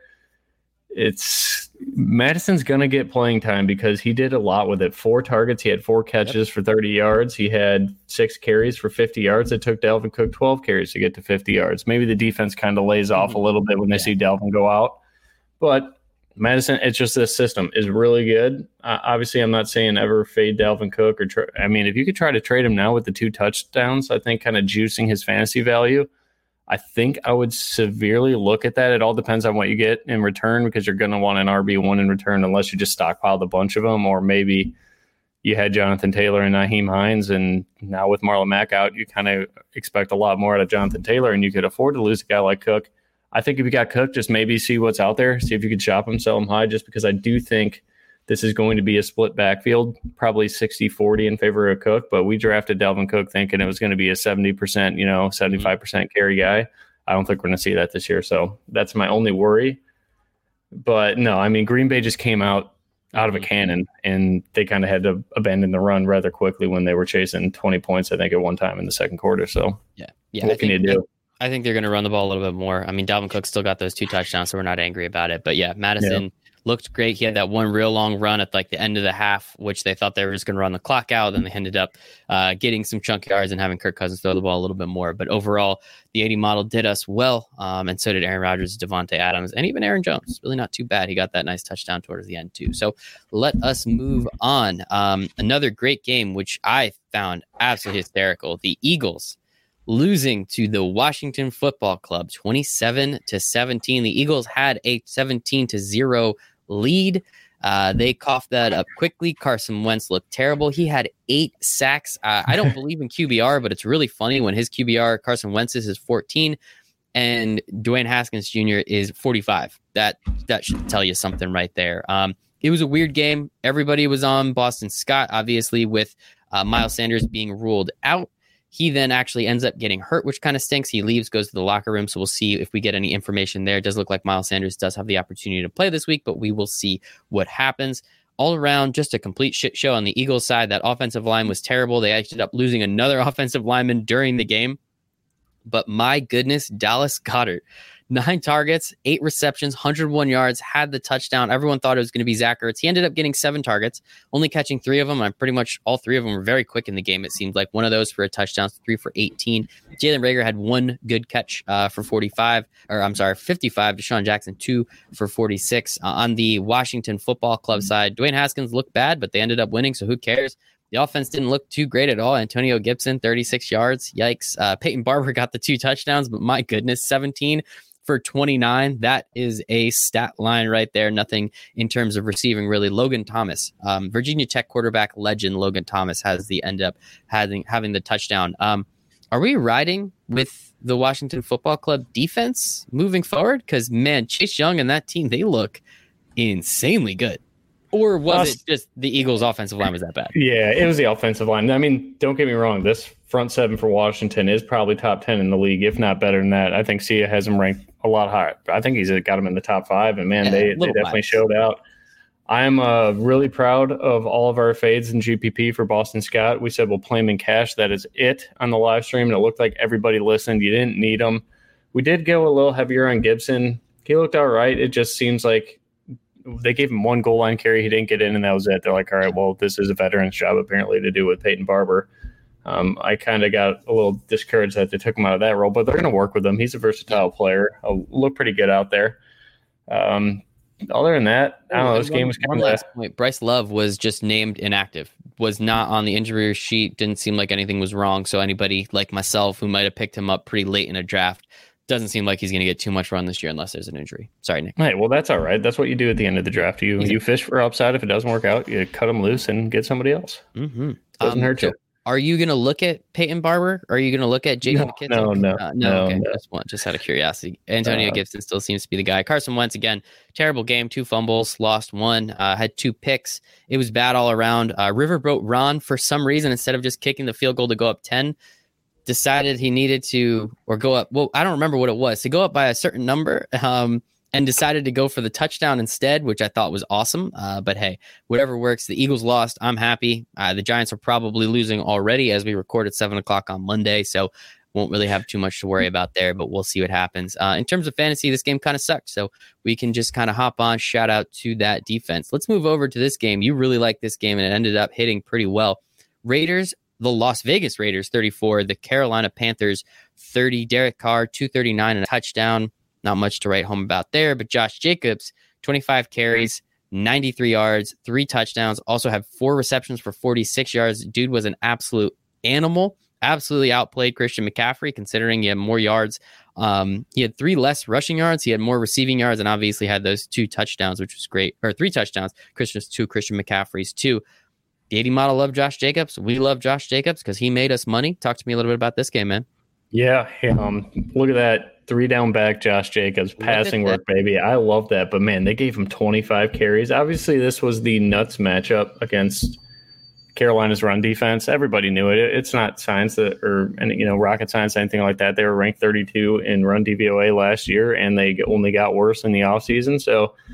It's Madison's going to get playing time because he did a lot with it. Four targets. He had four catches yep. for thirty yards. He had six carries for fifty yards. It took Dalvin Cook twelve carries to get to fifty yards. Maybe the defense kind of lays off a little bit when they yeah. see Dalvin go out. But Madison, it's just this system is really good. Uh, obviously, I'm not saying ever fade Dalvin Cook or try, I mean, if you could try to trade him now with the two touchdowns, I think kind of juicing his fantasy value. I think I would severely look at that. It all depends on what you get in return because you're going to want an R B one in return unless you just stockpiled a bunch of them, or maybe you had Jonathan Taylor and Nyheim Hines, and now with Marlon Mack out, you kind of expect a lot more out of Jonathan Taylor, and you could afford to lose a guy like Cook. I think if you got Cook, just maybe see what's out there, see if you could shop him, sell him high, just because I do think this is going to be a split backfield, probably sixty forty in favor of Cook. But we drafted Dalvin Cook thinking it was going to be a seventy percent, you know, seventy-five percent carry guy. I don't think we're going to see that this year. So that's my only worry. But no, I mean, Green Bay just came out out of a cannon, and they kind of had to abandon the run rather quickly when they were chasing twenty points, I think, at one time in the second quarter. So yeah, yeah. What I can think, you do? I think they're going to run the ball a little bit more. I mean, Dalvin Cook still got those two touchdowns, so we're not angry about it. But yeah, Madison. Yeah. Looked great. He had that one real long run at like the end of the half, which they thought they were just going to run the clock out. Then they ended up uh, getting some chunk yards and having Kirk Cousins throw the ball a little bit more. But overall, the eighty model did us well, um, and so did Aaron Rodgers, Devontae Adams, and even Aaron Jones. Really not too bad. He got that nice touchdown towards the end too. So let us move on. Um, another great game, which I found absolutely hysterical. The Eagles losing to the Washington Football Club, twenty-seven to seventeen. The Eagles had a seventeen to zero lead. Uh, they coughed that up quickly. Carson Wentz looked terrible. He had eight sacks. Uh, I don't believe in Q B R, but it's really funny when his Q B R, Carson Wentz's, is fourteen, and Dwayne Haskins Junior is forty-five. That that should tell you something right there. Um, it was a weird game. Everybody was on Boston Scott, obviously, with uh, Miles Sanders being ruled out. He then actually ends up getting hurt, which kind of stinks. He leaves, goes to the locker room. So we'll see if we get any information there. It does look like Miles Sanders does have the opportunity to play this week, but we will see what happens. All around, just a complete shit show on the Eagles side. That offensive line was terrible. They ended up losing another offensive lineman during the game. But my goodness, Dallas Goedert. Nine targets, eight receptions, one hundred one yards, had the touchdown. Everyone thought it was going to be Zach Ertz. He ended up getting seven targets, only catching three of them. I'm pretty much all three of them were very quick in the game. It seemed like one of those for a touchdown, three for eighteen. Jalen Reagor had one good catch uh, for forty-five, or I'm sorry, fifty-five. Deshaun Jackson, two for forty-six. Uh, on the Washington Football Club side, Dwayne Haskins looked bad, but they ended up winning, so who cares? The offense didn't look too great at all. Antonio Gibson, thirty-six yards. Yikes. Uh, Peyton Barber got the two touchdowns, but my goodness, seventeen for twenty-nine. That is a stat line right there. Nothing in terms of receiving, really. Logan Thomas, um, Virginia Tech quarterback legend Logan Thomas has the end up having, having the touchdown. Um, are we riding with the Washington Football Club defense moving forward? Because, man, Chase Young and that team, they look insanely good. Or was uh, it just the Eagles' offensive line was that bad? Yeah, it was the offensive line. I mean, don't get me wrong. This front seven for Washington is probably top ten in the league, if not better than that. I think Sia has him ranked a lot higher. I think he's got him in the top five, and, man, yeah, they, they definitely biased. showed out. I'm uh, really proud of all of our fades in G P P for Boston Scott. We said we'll play him in cash. That is it on the live stream, and it looked like everybody listened. You didn't need him. We did go a little heavier on Gibson. He looked all right. It just seems like they gave him one goal line carry. He didn't get in, and that was it. They're like, all right, well, this is a veteran's job apparently to do with Peyton Barber. Um, I kind of got a little discouraged that they took him out of that role, but they're going to work with him. He's a versatile player. He'll look pretty good out there. Um, other than that, I don't know. This game was kind of last point. Bryce Love was just named inactive, was not on the injury sheet. Didn't seem like anything was wrong. So anybody like myself who might have picked him up pretty late in a draft doesn't seem like he's going to get too much run this year unless there's an injury. Sorry, Nick. Hey, well, that's all right. That's what you do at the end of the draft. You exactly. you fish for upside. If it doesn't work out, you cut them loose and get somebody else. Mm-hmm. Doesn't um, hurt you. Are you going to look at Peyton Barber? Or are you going to look at J P no, McKissic? No, no, uh, no. no. Okay, no. just one, just out of curiosity. Antonio uh, Gibson still seems to be the guy. Carson Wentz again, terrible game, two fumbles, lost one, uh, had two picks. It was bad all around. Uh, Riverboat Ron, for some reason, instead of just kicking the field goal to go up ten, decided he needed to, or go up. Well, I don't remember what it was, to go up by a certain number. Um, and decided to go for the touchdown instead, which I thought was awesome. Uh, but hey, whatever works. The Eagles lost. I'm happy. Uh, the Giants are probably losing already as we record at seven o'clock on Monday, so won't really have too much to worry about there, but we'll see what happens. Uh, in terms of fantasy, this game kind of sucked, so we can just kind of hop on. Shout out to that defense. Let's move over to this game. You really liked this game, and it ended up hitting pretty well. Raiders, the Las Vegas Raiders, thirty-four. The Carolina Panthers, thirty. Derek Carr, two thirty-nine and a touchdown. Not much to write home about there, but Josh Jacobs, twenty-five carries, ninety-three yards, three touchdowns, also had four receptions for forty-six yards. Dude was an absolute animal, absolutely outplayed Christian McCaffrey, considering he had more yards. Um, he had three less rushing yards. He had more receiving yards, and obviously had those two touchdowns, which was great, or three touchdowns. Christian's two, Christian McCaffrey's two. The eighty model love Josh Jacobs. We love Josh Jacobs because he made us money. Talk to me a little bit about this game, man. Yeah, um, look at that. Three down back, Josh Jacobs, passing work, baby. I love that. But, man, they gave him twenty-five carries. Obviously, this was the nuts matchup against Carolina's run defense. Everybody knew it. It's not science that, or, you know, rocket science, anything like that. They were ranked thirty-two in run D V O A last year, and they only got worse in the offseason. So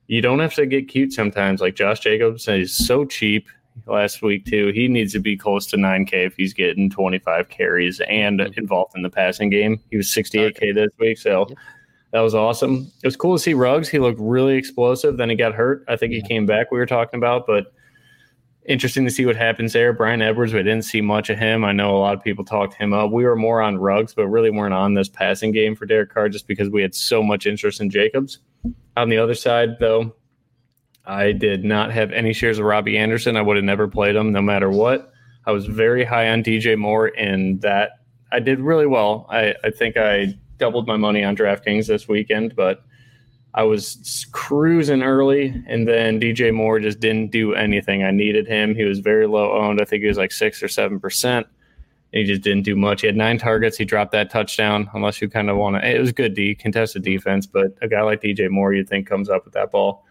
you don't have to get cute sometimes. Like Josh Jacobs is so cheap last week too. He needs to be close to nine K if he's getting twenty-five carries and involved in the passing game. He was sixty-eight K this week, so that was awesome. It was cool to see Ruggs. He looked really explosive. Then he got hurt. I think he came back, we were talking about, but interesting to see what happens there. Brian Edwards, we didn't see much of him. I know a lot of people talked him up. We were more on Ruggs, but really weren't on this passing game for Derek Carr just because we had so much interest in Jacobs. On the other side, though, I did not have any shares of Robbie Anderson. I would have never played him no matter what. I was very high on D J Moore, and that I did really well. I, I think I doubled my money on DraftKings this weekend, but I was cruising early, and then D J Moore just didn't do anything. I needed him. He was very low owned. I think he was like six or seven percent. He just didn't do much. He had nine targets. He dropped that touchdown, unless you kind of want to. It was good D, contested defense, but a guy like D J Moore, you'd think, comes up with that ball.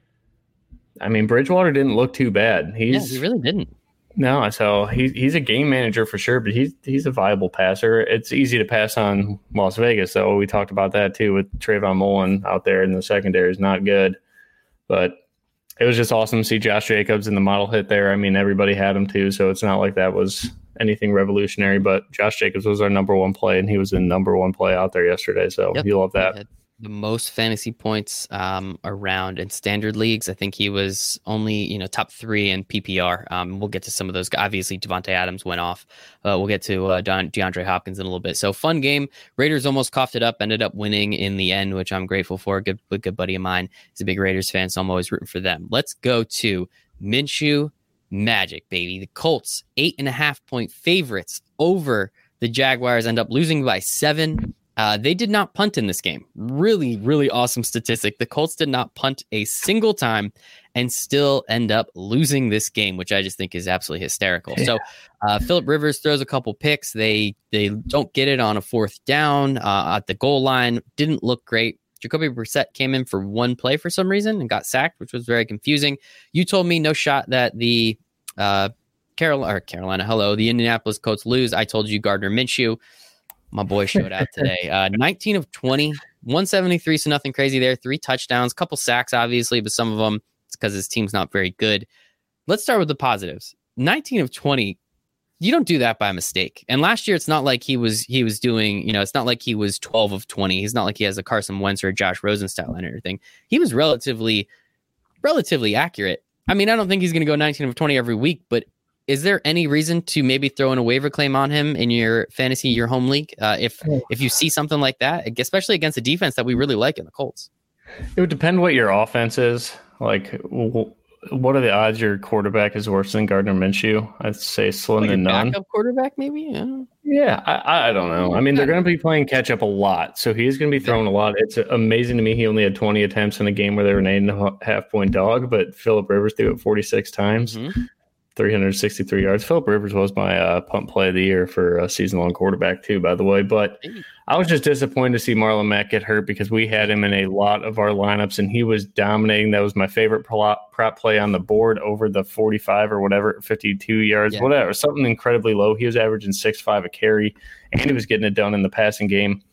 I mean, Bridgewater didn't look too bad. He's, yeah, he really didn't. No, so he, he's a game manager for sure, but he's he's a viable passer. It's easy to pass on Las Vegas, though. We talked about that, too, with Trayvon Mullen out there in the secondary is not good. But it was just awesome to see Josh Jacobs in the model hit there. I mean, everybody had him, too, so it's not like that was anything revolutionary. But Josh Jacobs was our number one play, and he was the number one play out there yesterday, so yep. You love that. The most fantasy points um, around in standard leagues. I think he was only, you know, top three in P P R. Um, we'll get to some of those. Obviously, Devontae Adams went off. Uh, we'll get to uh, Don, DeAndre Hopkins in a little bit. So fun game. Raiders almost coughed it up, ended up winning in the end, which I'm grateful for. Good, a good buddy of mine is a big Raiders fan, so I'm always rooting for them. Let's go to Minshew Magic, baby. The Colts, eight and a half point favorites over the Jaguars, end up losing by seven. Uh, they did not punt in this game. Really, really awesome statistic. The Colts did not punt a single time and still end up losing this game, which I just think is absolutely hysterical. Yeah. So uh, Phillip Rivers throws a couple picks. They they don't get it on a fourth down uh, at the goal line. Didn't look great. Jacoby Brissett came in for one play for some reason and got sacked, which was very confusing. You told me no shot that the uh, Carolina, or Carolina, hello, the Indianapolis Colts lose. I told you Gardner Minshew. My boy showed out today. Uh, nineteen of twenty, one seventy-three, so nothing crazy there. Three touchdowns, couple sacks, obviously, but some of them it's because his team's not very good. Let's start with the positives. nineteen of twenty, you don't do that by mistake. And last year, it's not like he was he was doing, you know, it's not like he was twelve of twenty. He's not like he has a Carson Wentz or a Josh Rosen style and everything. He was relatively, relatively accurate. I mean, I don't think he's going to go nineteen of twenty every week, but is there any reason to maybe throw in a waiver claim on him in your fantasy, your home league? Uh, if if you see something like that, especially against a defense that we really like in the Colts? It would depend what your offense is. Like, what are the odds your quarterback is worse than Gardner Minshew? I'd say slim to none. Backup quarterback, maybe? Yeah, yeah I, I don't know. I mean, they're going to be playing catch up a lot, so he's going to be throwing a lot. It's amazing to me he only had twenty attempts in a game where they were an eight and a half point dog, but Phillip Rivers threw it forty-six times. Mm-hmm. three hundred sixty-three yards. Phillip Rivers was my uh, punt play of the year for a season-long quarterback too, by the way. But I was just disappointed to see Marlon Mack get hurt because we had him in a lot of our lineups, and he was dominating. That was my favorite prop play on the board over the forty-five or whatever, fifty-two yards, yeah. whatever, something incredibly low. He was averaging six five a carry, and he was getting it done in the passing game.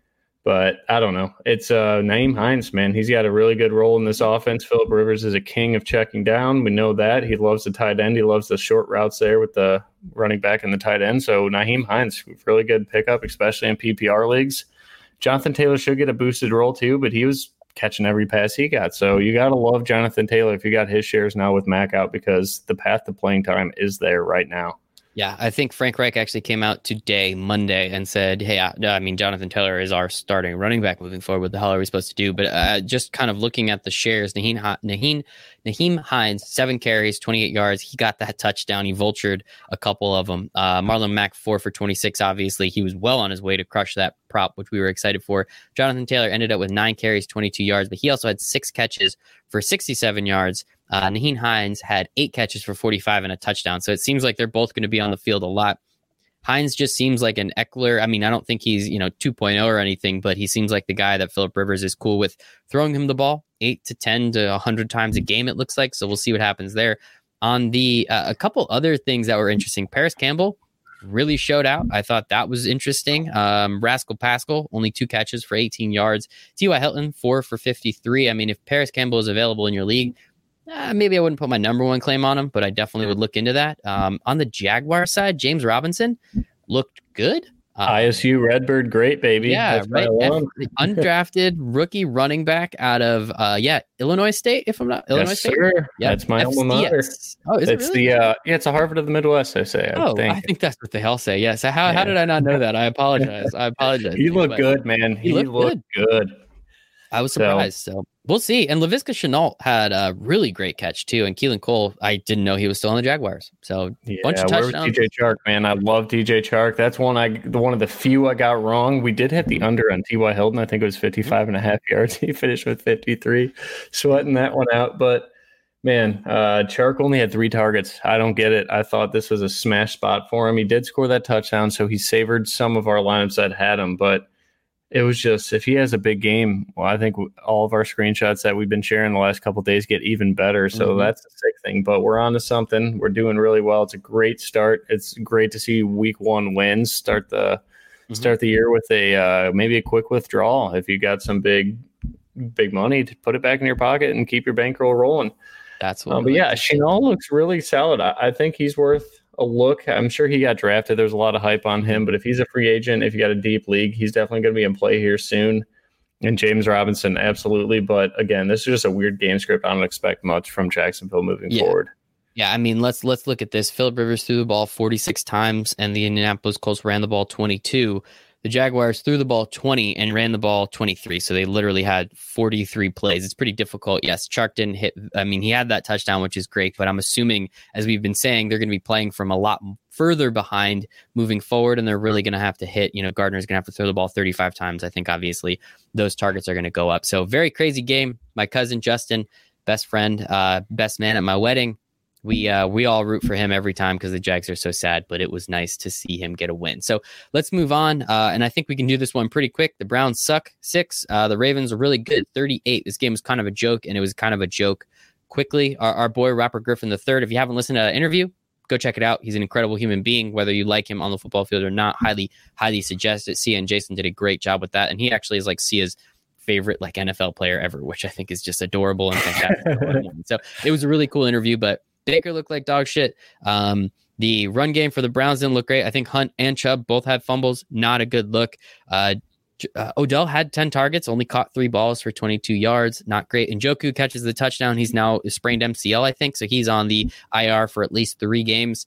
But I don't know. It's uh, Nyheim Hines, man. He's got a really good role in this offense. Phillip Rivers is a king of checking down. We know that. He loves the tight end. He loves the short routes there with the running back and the tight end. So Nyheim Hines, really good pickup, especially in P P R leagues. Jonathan Taylor should get a boosted role too, but he was catching every pass he got. So you got to love Jonathan Taylor if you got his shares now with Mac out, because the path to playing time is there right now. Yeah, I think Frank Reich actually came out today, Monday, and said, hey, I, I mean, Jonathan Taylor is our starting running back moving forward. What the hell are we supposed to do? But uh, just kind of looking at the shares, Nyheim, Nyheim, Nyheim Hines, seven carries, twenty-eight yards. He got that touchdown. He vultured a couple of them. Uh, Marlon Mack, four for twenty-six, obviously. He was well on his way to crush that prop, which we were excited for. Jonathan Taylor ended up with nine carries, twenty-two yards, but he also had six catches for sixty-seven yards. Uh, Nyheim Hines had eight catches for forty-five and a touchdown. So it seems like they're both going to be on the field a lot. Hines just seems like an Eckler. I mean, I don't think he's, you know, two point oh or anything, but he seems like the guy that Phillip Rivers is cool with throwing him the ball eight to ten to one hundred times a game, it looks like. So we'll see what happens there. On the uh, a couple other things that were interesting. Paris Campbell, really showed out. I thought that was interesting. Um, Rascal Pascal, only two catches for eighteen yards. T Y. Hilton, four for fifty-three. I mean, if Paris Campbell is available in your league, uh, maybe I wouldn't put my number one claim on him, but I definitely would look into that. Um, on the Jaguar side, James Robinson looked good. Uh, I S U Redbird, great, baby. Yeah, That's right. F- undrafted rookie running back out of, uh, yeah, Illinois State, if I'm not, Illinois yes, State. Sir. Yeah, that's my F C S. alma mater. Oh, is it's it really? the, uh, yeah, it's a Harvard of the Midwest, I say. I oh, think. I think that's what they all say. Yes. How, how Yeah. did I not know that? I apologize. I apologize. He looked But good, man. He, he looked, looked good. good. I was surprised. So, so we'll see. And Laviska Shenault had a really great catch too. And Keelan Cole, I didn't know he was still on the Jaguars. So Yeah, bunch of touchdowns. T J Chark, man. I love T J Chark. That's one I the one of the few I got wrong. We did hit the under on T Y. Hilton. I think it was fifty-five and a half yards. He finished with fifty-three, sweating that one out. But man, uh, Chark only had three targets. I don't get it. I thought this was a smash spot for him. He did score that touchdown, so he savored some of our lineups that had him, but it was just, if he has a big game, well, I think all of our screenshots that we've been sharing the last couple of days get even better. So mm-hmm. that's a sick thing. But we're on to something. We're doing really well. It's a great start. It's great to see week one wins. Start the mm-hmm. start the year with a uh, maybe a quick withdrawal. If you got some big big money, to put it back in your pocket and keep your bankroll rolling. That's what. Um, but yeah, Shenault looks really solid. I, I think he's worth a look. I'm sure he got drafted. There's a lot of hype on him, but if he's a free agent, if you got a deep league, he's definitely going to be in play here soon. And James Robinson, absolutely. But again, this is just a weird game script. I don't expect much from Jacksonville moving yeah. forward. Yeah, I mean, let's let's look at this. Phillip Rivers threw the ball forty-six times, and the Indianapolis Colts ran the ball twenty-two. The Jaguars threw the ball twenty and ran the ball twenty-three. So they literally had forty-three plays. It's pretty difficult. Yes, Chark didn't hit. I mean, he had that touchdown, which is great. But I'm assuming, as we've been saying, they're going to be playing from a lot further behind moving forward. And they're really going to have to hit, you know, Gardner's going to have to throw the ball thirty-five times. I think, obviously, those targets are going to go up. So very crazy game. My cousin, Justin, best friend, uh, best man at my wedding. We uh, we all root for him every time because the Jags are so sad, but it was nice to see him get a win. So let's move on, uh, and I think we can do this one pretty quick. The Browns suck, six. Uh, the Ravens are really good, thirty-eight. This game was kind of a joke, and it was kind of a joke quickly. Our, our boy, Robert Griffin the third, if you haven't listened to that interview, go check it out. He's an incredible human being, whether you like him on the football field or not. Highly, highly suggest it. Sia and Jason did a great job with that, and he actually is like Sia's favorite like N F L player ever, which I think is just adorable and fantastic. So it was a really cool interview, but Baker looked like dog shit. Um, the run game for the Browns didn't look great. I think Hunt and Chubb both had fumbles. Not a good look. Uh, uh, Odell had ten targets, only caught three balls for twenty-two yards. Not great. And Njoku catches the touchdown. He's now sprained M C L, I think. So he's on the I R for at least three games.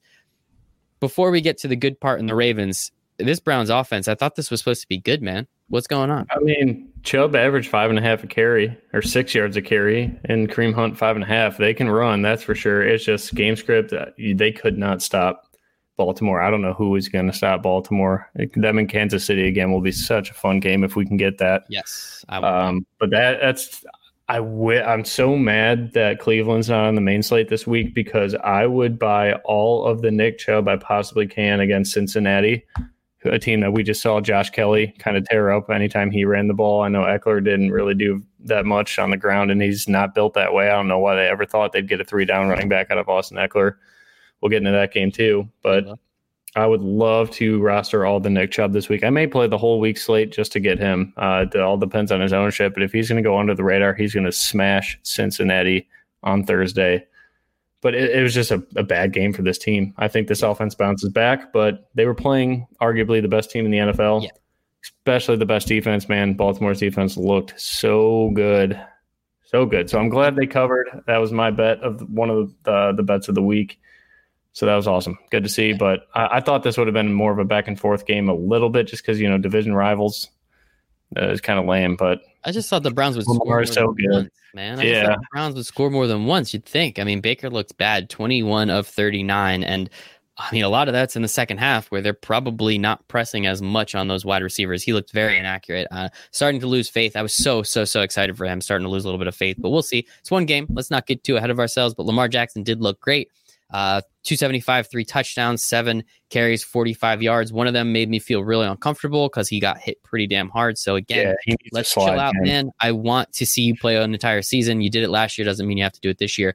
Before we get to the good part in the Ravens, this Browns offense, I thought this was supposed to be good, man. What's going on? I mean, Chubb averaged five and a half a carry or six yards a carry, and Kareem Hunt five and a half. They can run, that's for sure. It's just game script. They could not stop Baltimore. I don't know who is going to stop Baltimore. Them in Kansas City again will be such a fun game if we can get that. Yes, I um, but that that's I w- I'm so mad that Cleveland's not on the main slate this week because I would buy all of the Nick Chubb I possibly can against Cincinnati, a team that we just saw Josh Kelly kind of tear up anytime he ran the ball. I know Eckler didn't really do that much on the ground, and he's not built that way. I don't know why they ever thought they'd get a three-down running back out of Austin Eckler. We'll get into that game too, but yeah. I would love to roster all the Nick Chubb this week. I may play the whole week slate just to get him. Uh, it all depends on his ownership, but if he's going to go under the radar, he's going to smash Cincinnati on Thursday. But it, it was just a, a bad game for this team. I think this offense bounces back, but they were playing arguably the best team in the N F L, yeah. especially the best defense, man. Baltimore's defense looked so good, so good. So I'm glad they covered. That was my bet of one of the, the bets of the week. So that was awesome. Good to see. But I, I thought this would have been more of a back and forth game a little bit just because, you know, division rivals uh, is kind of lame. But I just thought the Browns would Lamar score more is so than good. once, man. I yeah. just thought the Browns would score more than once, you'd think. I mean, Baker looks bad, twenty-one of thirty-nine. And I mean, a lot of that's in the second half where they're probably not pressing as much on those wide receivers. He looked very inaccurate. Uh, starting to lose faith. I was so, so, so excited for him, starting to lose a little bit of faith. But we'll see. It's one game. Let's not get too ahead of ourselves. But Lamar Jackson did look great. Uh, two seventy-five, three touchdowns, seven carries, forty-five yards. One of them made me feel really uncomfortable because he got hit pretty damn hard. So again, yeah, let's chill out, man. man. I want to see you play an entire season. You did it last year. Doesn't mean you have to do it this year.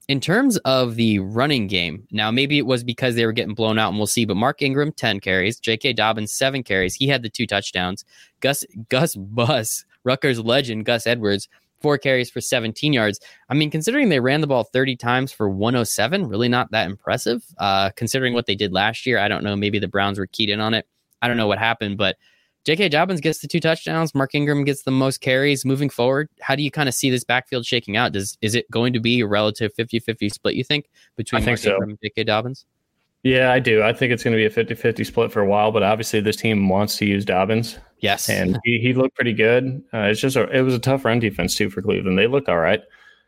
in terms of the running game, now maybe it was because they were getting blown out, and we'll see. But Mark Ingram, ten carries. J K. Dobbins, seven carries. He had the two touchdowns. Gus Gus Bus, Rutgers legend Gus Edwards, four carries for seventeen yards. I mean, considering they ran the ball thirty times for one oh seven, really not that impressive. Uh, considering what they did last year, I don't know. Maybe the Browns were keyed in on it. I don't know what happened, but J K. Dobbins gets the two touchdowns. Mark Ingram gets the most carries. Moving forward, how do you kind of see this backfield shaking out? Does Is it going to be a relative fifty-fifty split, you think, between I think Mark so. Ingram and J K. Dobbins? Yeah, I do. I think it's going to be a fifty-fifty split for a while, but obviously this team wants to use Dobbins. Yes. And he, he looked pretty good. Uh, it's just a, it was a tough run defense, too, for Cleveland. They looked all right,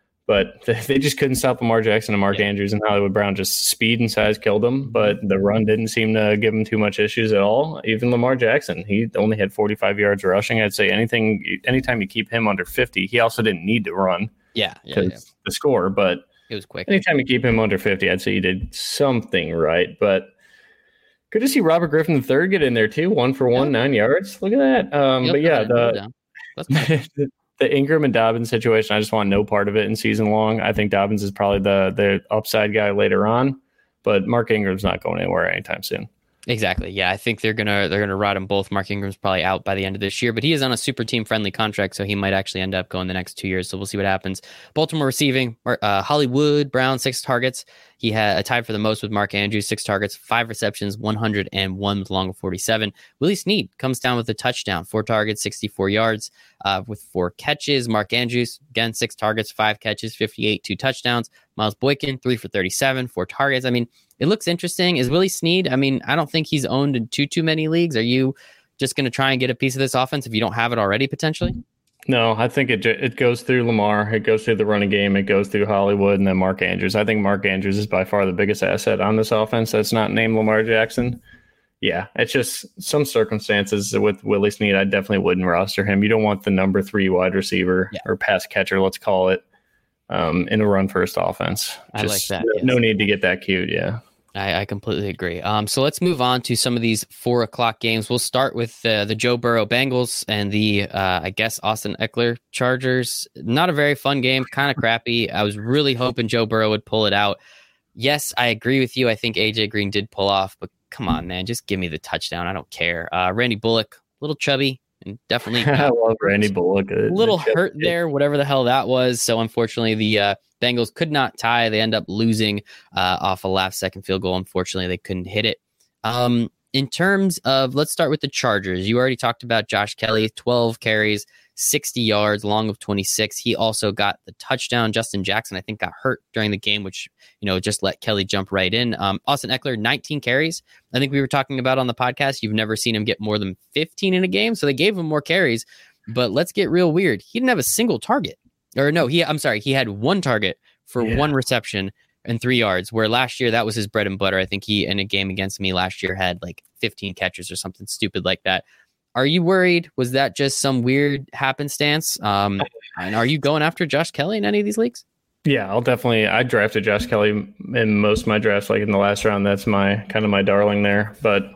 but they, they just couldn't stop Lamar Jackson and Mark Yeah. Andrews, and Hollywood Brown just speed and size killed them, but the run didn't seem to give him too much issues at all. Even Lamar Jackson, he only had forty-five yards rushing. I'd say anything, anytime you keep him under fifty, he also didn't need to run Yeah. because Yeah, yeah. the score, but It was quick. anytime you keep him under fifty, I'd say you did something right. But good to see Robert Griffin the third get in there too. One for one, Yeah. nine yards. Look at that. Um, Yep, but yeah, I didn't know the, that. That's cool. the the Ingram and Dobbins situation, I just want no part of it in season long. I think Dobbins is probably the the upside guy later on, but Mark Ingram's not going anywhere anytime soon. Exactly. Yeah, I think they're gonna they're gonna ride him both. Mark Ingram's probably out by the end of this year, but he is on a super team friendly contract, so he might actually end up going the next two years. So we'll see what happens. Baltimore receiving, uh, Hollywood Brown, six targets. He had a tied for the most with Mark Andrews, six targets, five receptions, one hundred one with long of forty-seven. Willie Snead comes down with a touchdown, four targets, sixty-four yards, uh, with four catches. Mark Andrews again, six targets, five catches, fifty-eight, two touchdowns. Miles Boykin, three for thirty-seven, four targets. I mean, it looks interesting. Is Willie Snead? I mean, I don't think he's owned in too, too many leagues. Are you just going to try and get a piece of this offense if you don't have it already, potentially? No, I think it it goes through Lamar, it goes through the running game, it goes through Hollywood, and then Mark Andrews. I think Mark Andrews is by far the biggest asset on this offense that's not named Lamar Jackson. Yeah, it's just some circumstances with Willie Snead, I definitely wouldn't roster him. You don't want the number three wide receiver Yeah. or pass catcher, let's call it, um, in a run first offense. I like that, No, yes. no need to get that cute. Yeah. I, I completely agree. Um, so let's move on to some of these four o'clock games. We'll start with uh, the Joe Burrow Bengals and the, uh, I guess, Austin Eckler Chargers. Not a very fun game, kind of crappy. I was really hoping Joe Burrow would pull it out. Yes, I agree with you. I think A J Green did pull off, but come on, man, just give me the touchdown. I don't care. Uh, Randy Bullock, a little chubby, and definitely I love Randy Bullock. a little hurt there, whatever the hell that was. So unfortunately, the uh, Bengals could not tie. They end up losing uh, off a last second field goal. Unfortunately, they couldn't hit it. Um, in terms of, let's start with the Chargers. You already talked about Josh Kelly, twelve carries, sixty yards, long of twenty-six. He also got the touchdown. Justin Jackson, I think, got hurt during the game, which, you know, just let Kelly jump right in. Um, Austin Eckler, nineteen carries. I think we were talking about on the podcast. You've never seen him get more than fifteen in a game. So they gave him more carries, but let's get real weird. He didn't have a single target. Or no, he, I'm sorry, he had one target for Yeah. one reception and three yards, where last year that was his bread and butter. I think he, in a game against me last year, had like fifteen catches or something stupid like that. Are you worried? Was that just some weird happenstance? Um, and are you going after Josh Kelly in any of these leagues? Yeah, I'll definitely. I drafted Josh Kelly in most of my drafts, like in the last round. That's my kind of my darling there. But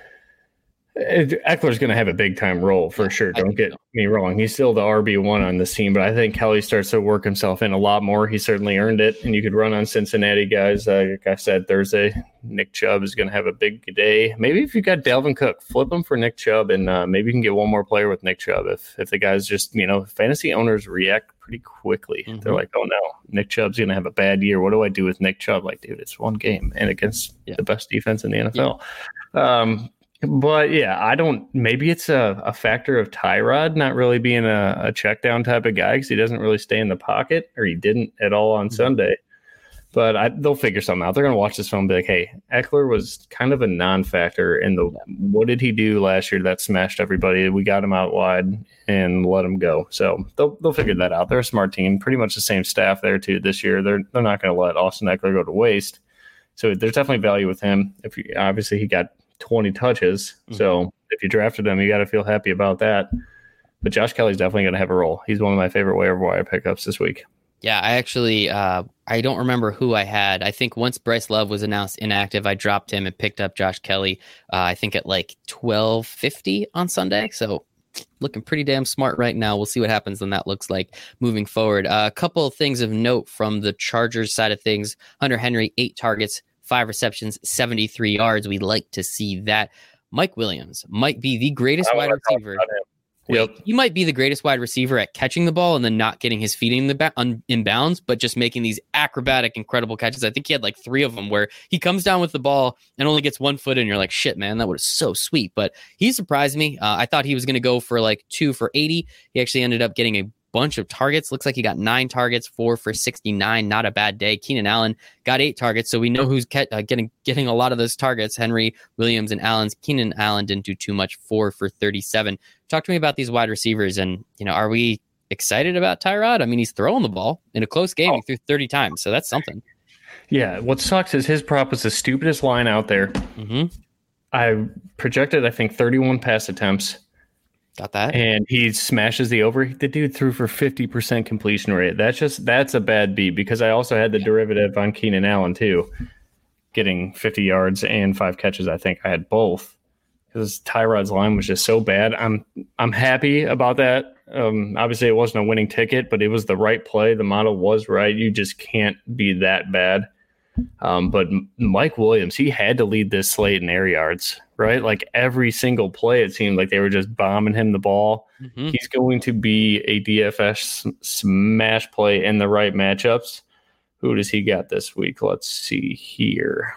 it, Eckler's going to have a big time role for sure. I Don't think get so. me wrong. He's still the R B one on this team, but I think Kelly starts to work himself in a lot more. He certainly earned it, and you could run on Cincinnati guys. Uh, like I said, Thursday, Nick Chubb is going to have a big day. Maybe if you got Dalvin Cook, flip him for Nick Chubb, and uh, maybe you can get one more player with Nick Chubb. If if the guys just, you know, fantasy owners react pretty quickly. Mhm. They're like, oh no, Nick Chubb's going to have a bad year. What do I do with Nick Chubb? Like, dude, it's one game and against Yeah. the best defense in the N F L. Um, but yeah, I don't. Maybe it's a, a factor of Tyrod not really being a, a check down type of guy because he doesn't really stay in the pocket, or he didn't at all on Mhm. Sunday. But I, they'll figure something out. They're going to watch this film and be like, hey, Eckler was kind of a non-factor in the what did he do last year that smashed everybody? We got him out wide and let him go. So they'll they'll figure that out. They're a smart team, pretty much the same staff there too this year. They're they're not going to let Austin Eckler go to waste. So there's definitely value with him. If you, obviously he got twenty touches, Mhm. so if you drafted him, you got to feel happy about that. But Josh Kelly's definitely going to have a role. He's one of my favorite waiver wire pickups this week. Yeah, I actually, uh, I don't remember who I had. I think once Bryce Love was announced inactive, I dropped him and picked up Josh Kelly, uh, I think at like twelve fifty on Sunday. So looking pretty damn smart right now. We'll see what happens when that looks like moving forward. Uh, a couple of things of note from the Chargers side of things. Hunter Henry, eight targets, five receptions, seventy-three yards. We like to see that. Mike Williams might be the greatest wide receiver. Yep. He might be the greatest wide receiver at catching the ball and then not getting his feet in the ba- un- in bounds, but just making these acrobatic, incredible catches. I think he had like three of them where he comes down with the ball and only gets one foot, and you're like, shit, man, that was so sweet. But he surprised me. Uh, I thought he was going to go for like two for eighty. He actually ended up getting a bunch of targets. Looks like he got nine targets, four for sixty-nine. Not a bad day. Keenan Allen got eight targets, so we know who's get, uh, getting getting a lot of those targets. Henry, Williams, and Allen's. Keenan Allen didn't do too much, four for thirty-seven. Talk to me about these wide receivers, and you know, are we excited about Tyrod? I mean, he's throwing the ball in a close game. Oh. He threw thirty times, so that's something. Yeah, what sucks is his prop was the stupidest line out there. Mm-hmm. I projected, I think, thirty-one pass attempts. Got that. And he smashes the over. The dude threw for fifty percent completion rate. That's just that's a bad beat because I also had the derivative on Keenan Allen too, getting fifty yards and five catches. I think I had both because Tyrod's line was just so bad. I'm I'm happy about that. Um, obviously, it wasn't a winning ticket, but it was the right play. The model was right. You just can't be that bad. Um, but Mike Williams, he had to lead this slate in air yards, right? Like every single play, it seemed like they were just bombing him the ball. Mm-hmm. He's going to be a D F S smash play in the right matchups. Who does he got this week? Let's see here.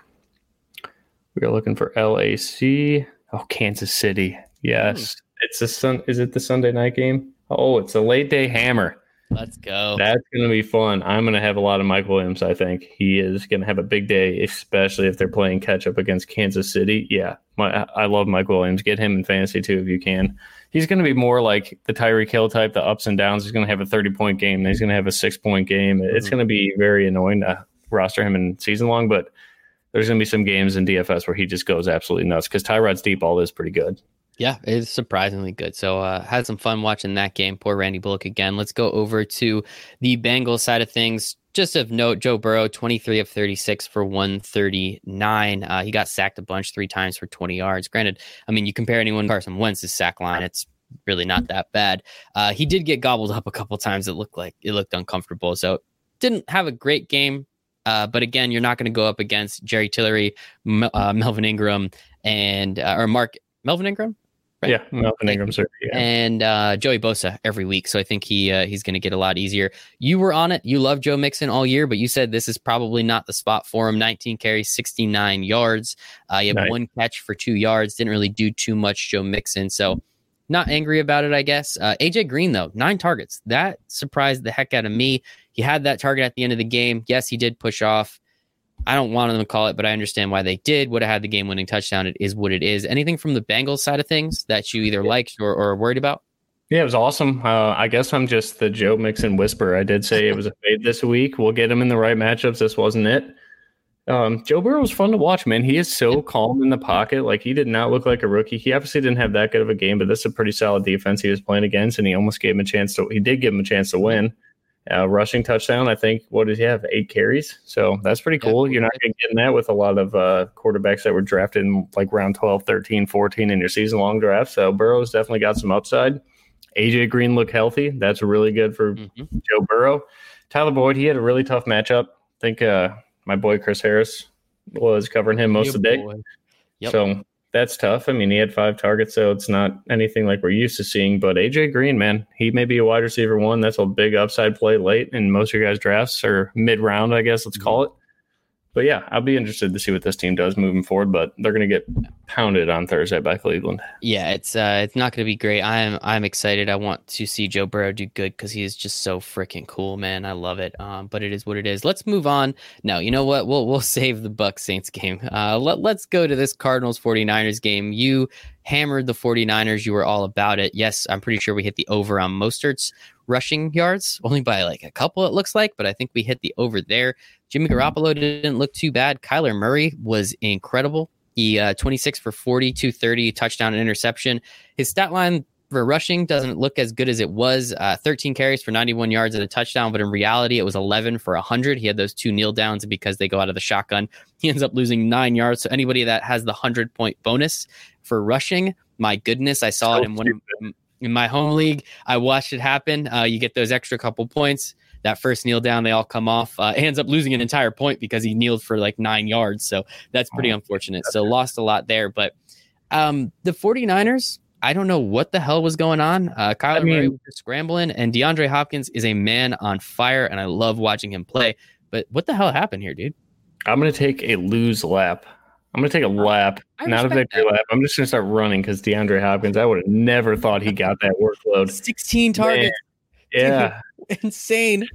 We are looking for L A C. Oh, Kansas City. Yes. Mm. It's a sun. Is it the Sunday night game? Oh, it's a late day hammer. Let's go. That's going to be fun. I'm going to have a lot of Mike Williams, I think. He is going to have a big day, especially if they're playing catch-up against Kansas City. Yeah, my, I love Mike Williams. Get him in fantasy, too, if you can. He's going to be more like the Tyreek Hill type, the ups and downs. He's going to have a thirty-point game. Then he's going to have a six-point game. Mm-hmm. It's going to be very annoying to roster him in season long, but there's going to be some games in D F S where he just goes absolutely nuts because Tyrod's deep ball is pretty good. Yeah, it's surprisingly good. So uh, had some fun watching that game. Poor Randy Bullock again. Let's go over to the Bengals side of things. Just of note, Joe Burrow, twenty-three of thirty-six for one thirty-nine. Uh, he got sacked a bunch, three times for twenty yards. Granted, I mean, you compare anyone to Carson Wentz's sack line, it's really not that bad. Uh, he did get gobbled up a couple times. It looked like it looked uncomfortable. So didn't have a great game. Uh, but again, you're not going to go up against Jerry Tillery, uh, Melvin Ingram, and uh, or Mark Melvin Ingram. Right? Yeah, Melvin Ingram, sir. Yeah. And uh, Joey Bosa every week. So I think he uh, he's going to get a lot easier. You were on it. You love Joe Mixon all year, but you said this is probably not the spot for him. nineteen carries, sixty-nine yards. Uh, you have nice. one catch for two yards. Didn't really do too much, Joe Mixon. So not angry about it, I guess. Uh, A J Green, though, nine targets. That surprised the heck out of me. He had that target at the end of the game. Yes, he did push off. I don't want them to call it, but I understand why they did. Would have had the game-winning touchdown. It is what it is. Anything from the Bengals side of things that you either liked or, or worried about? Yeah, it was awesome. Uh, I guess I'm just the Joe Mixon whisperer. I did say it was a fade this week. We'll get him in the right matchups. This wasn't it. Um, Joe Burrow was fun to watch, man. He is so calm in the pocket. Like, he did not look like a rookie. He obviously didn't have that good of a game, but this is a pretty solid defense he was playing against, and he almost gave him a chance to – he did give him a chance to win. Uh, rushing touchdown, I think, what did he have? Eight carries. So that's pretty cool. Yeah, You're not going to get that with a lot of uh, quarterbacks that were drafted in like round twelve, thirteen, fourteen in your season-long draft. So Burrow's definitely got some upside. A J Green looked healthy. That's really good for mm-hmm. Joe Burrow. Tyler Boyd, he had a really tough matchup. I think uh, my boy Chris Harris was covering him most Your of the day. Yep. So that's tough. I mean, he had five targets, so it's not anything like we're used to seeing. But A J Green, man, he may be a wide receiver one. That's a big upside play late in most of your guys' drafts, or mid-round, I guess, let's call it. But, yeah, I'll be interested to see what this team does moving forward, but they're going to get pounded on Thursday by Cleveland. Yeah, it's uh, it's not going to be great. I'm I'm excited. I want to see Joe Burrow do good because he is just so freaking cool, man. I love it. Um, but it is what it is. Let's move on. No, you know what? We'll we'll save the Bucs Saints game. Uh, let, let's go to this Cardinals forty-niners game. You hammered the forty-niners. You were all about it. Yes, I'm pretty sure we hit the over on Mostert's rushing yards, only by like a couple, it looks like, but I think we hit the over there. Jimmy Garoppolo didn't look too bad. Kyler Murray was incredible. He uh, twenty-six for forty, two thirty, touchdown and interception. His stat line for rushing doesn't look as good as it was. Uh, thirteen carries for ninety-one yards and a touchdown, but in reality, it was eleven for one hundred. He had those two kneel downs, and because they go out of the shotgun, he ends up losing nine yards. So anybody that has the one hundred point bonus for rushing, my goodness, I saw so it in one of In my home league, I watched it happen. Uh, you get those extra couple points. That first kneel down, they all come off. Uh, ends up losing an entire point because he kneeled for like nine yards. So that's pretty oh, unfortunate. So lost a lot there. But um, the 49ers, I don't know what the hell was going on. Uh, Kyler I mean, Murray was scrambling, and DeAndre Hopkins is a man on fire, and I love watching him play. But what the hell happened here, dude? I'm going to take a lose lap. I'm going to take a lap, not a victory that. lap. I'm just going to start running because DeAndre Hopkins, I would have never thought he got that workload. sixteen targets. Man, yeah. Dude, insane.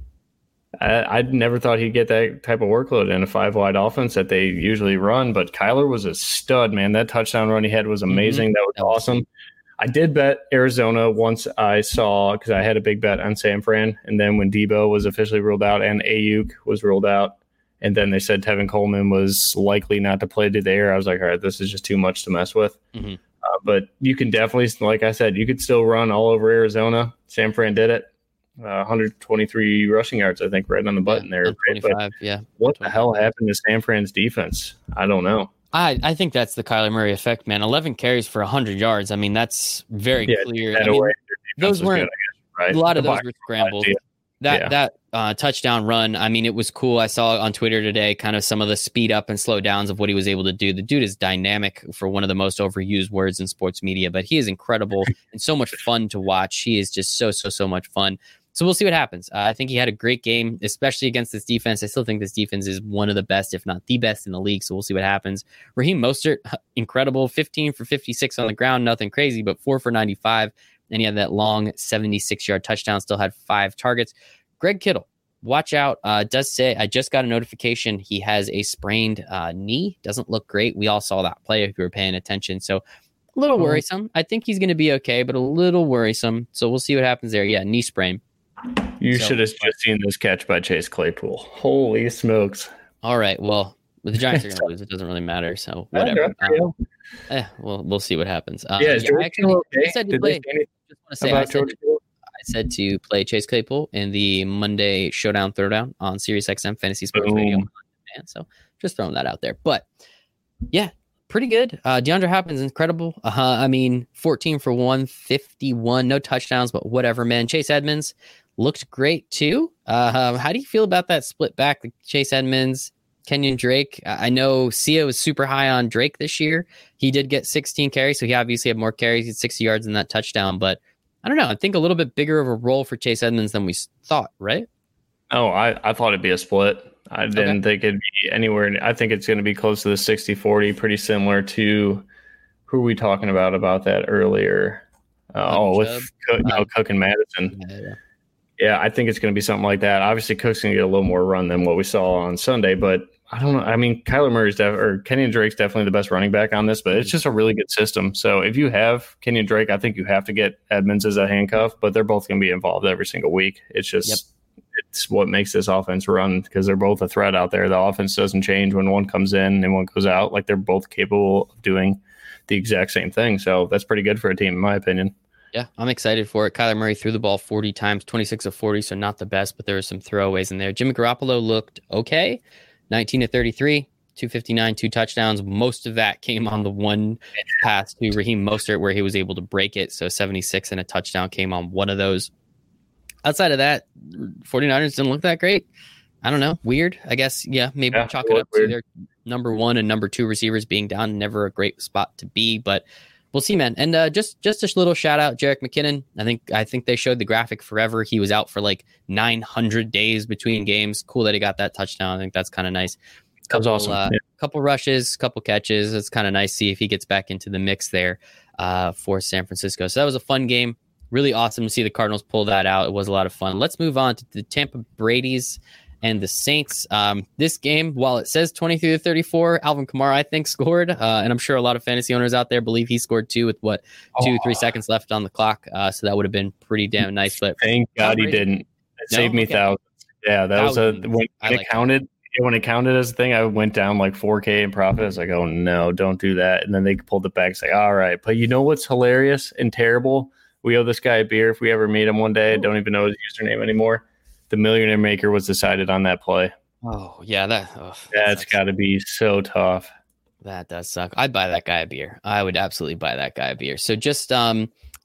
I, I'd never thought he'd get that type of workload in a five-wide offense that they usually run, but Kyler was a stud, man. That touchdown run he had was amazing. Mm-hmm. That was awesome. I did bet Arizona once I saw, because I had a big bet on San Fran, and then when Debo was officially ruled out and Ayuk was ruled out, and then they said Tevin Coleman was likely not to play to the air, I was like, all right, this is just too much to mess with. Mm-hmm. Uh, but you can definitely, like I said, you could still run all over Arizona. San Fran did it. Uh, one hundred twenty-three rushing yards, I think, right on the button yeah, there. Right? But yeah. What the hell happened to San Fran's defense? I don't know. I, I think that's the Kyler Murray effect, man. eleven carries for one hundred yards. I mean, that's very yeah, clear. I mean, those weren't, good, guess, right? A lot of the those were scrambles. Idea. That yeah. that uh, touchdown run, I mean, it was cool. I saw on Twitter today kind of some of the speed up and slow downs of what he was able to do. The dude is dynamic, for one of the most overused words in sports media, but he is incredible and so much fun to watch. He is just so, so, so much fun. So we'll see what happens. Uh, I think he had a great game, especially against this defense. I still think this defense is one of the best, if not the best in the league. So we'll see what happens. Raheem Mostert, incredible. fifteen for fifty-six on the ground. Nothing crazy, but four for ninety-five. And he had that long seventy-six-yard touchdown. Still had five targets. Greg Kittle, watch out. Uh, does say, I just got a notification he has a sprained uh, knee. Doesn't look great. We all saw that play if you were paying attention. So a little mm-hmm. worrisome. I think he's going to be okay, but a little worrisome. So we'll see what happens there. Yeah, knee sprain. You so, should have just seen this catch by Chase Claypool. Holy smokes. All right. Well, the Giants are going to lose. It doesn't really matter. So whatever. Um, eh, well, we'll see what happens. Uh, yeah, is yeah, I actually, okay? I said to Did play, just want to say, I said, I said to play Chase Claypool in the Monday Showdown Throwdown on SiriusXM Fantasy Sports Boom. Radio. So just throwing that out there. But yeah, pretty good. Uh, DeAndre Hopkins is incredible. Uh, I mean, fourteen for one fifty-one, no touchdowns, but whatever, man. Chase Edmonds looked great too. Uh, how do you feel about that split back? Chase Edmonds, Kenyon Drake. I know Sia was super high on Drake this year. He did get sixteen carries, so he obviously had more carries. He had sixty yards in that touchdown, but I don't know. I think a little bit bigger of a role for Chase Edmonds than we thought, right? Oh, I, I thought it'd be a split. I didn't okay. think it'd be anywhere. I think it's going to be close to the sixty forty, pretty similar to who were we talking about about that earlier? Uh, oh, with Cook, no, Cook and Madison. Yeah, yeah. yeah, I think it's going to be something like that. Obviously, Cook's going to get a little more run than what we saw on Sunday, but I don't know. I mean, Kyler Murray's def- or Kenyon Drake's definitely the best running back on this, but it's just a really good system. So if you have Kenyon Drake, I think you have to get Edmonds as a handcuff, but they're both going to be involved every single week. It's just yep. it's what makes this offense run because they're both a threat out there. The offense doesn't change when one comes in and one goes out. Like they're both capable of doing the exact same thing. So that's pretty good for a team, in my opinion. Yeah, I'm excited for it. Kyler Murray threw the ball forty times, twenty-six of forty, so not the best, but there were some throwaways in there. Jimmy Garoppolo looked okay, nineteen to thirty-three, two fifty-nine, two touchdowns. Most of that came on the one pass to Raheem Mostert where he was able to break it, so seventy-six and a touchdown came on one of those. Outside of that, 49ers didn't look that great. I don't know. Weird, I guess. Yeah, maybe yeah, chalk it up weird. to their number one and number two receivers being down. Never a great spot to be, but we'll see, man. And uh, just just a little shout out, Jerick McKinnon. I think I think they showed the graphic forever. He was out for like nine hundred days between games. Cool that he got that touchdown. I think that's kind of nice. Couple, that was awesome. Uh, yeah. Couple rushes, couple catches. It's kind of nice to see if he gets back into the mix there uh, for San Francisco. So that was a fun game. Really awesome to see the Cardinals pull that out. It was a lot of fun. Let's move on to the Tampa Brady's and the Saints. Um, this game, while it says twenty-three to thirty-four, Alvin Kamara, I think, scored. Uh, and I'm sure a lot of fantasy owners out there believe he scored two with, what, two, oh. three seconds left on the clock. Uh, so that would have been pretty damn nice. But thank God he didn't. It no? saved me okay. thousands. Yeah, that thousands. was a when I it like counted. That. When it counted as a thing, I went down like four K in profit. I was like, oh, no, don't do that. And then they pulled it back. It's like, all right. But you know what's hilarious and terrible? We owe this guy a beer if we ever meet him one day. I don't even know his username anymore. The Millionaire Maker was decided on that play. Oh, yeah. that oh, That's got to be so tough. That does suck. I'd buy that guy a beer. I would absolutely buy that guy a beer. So just um,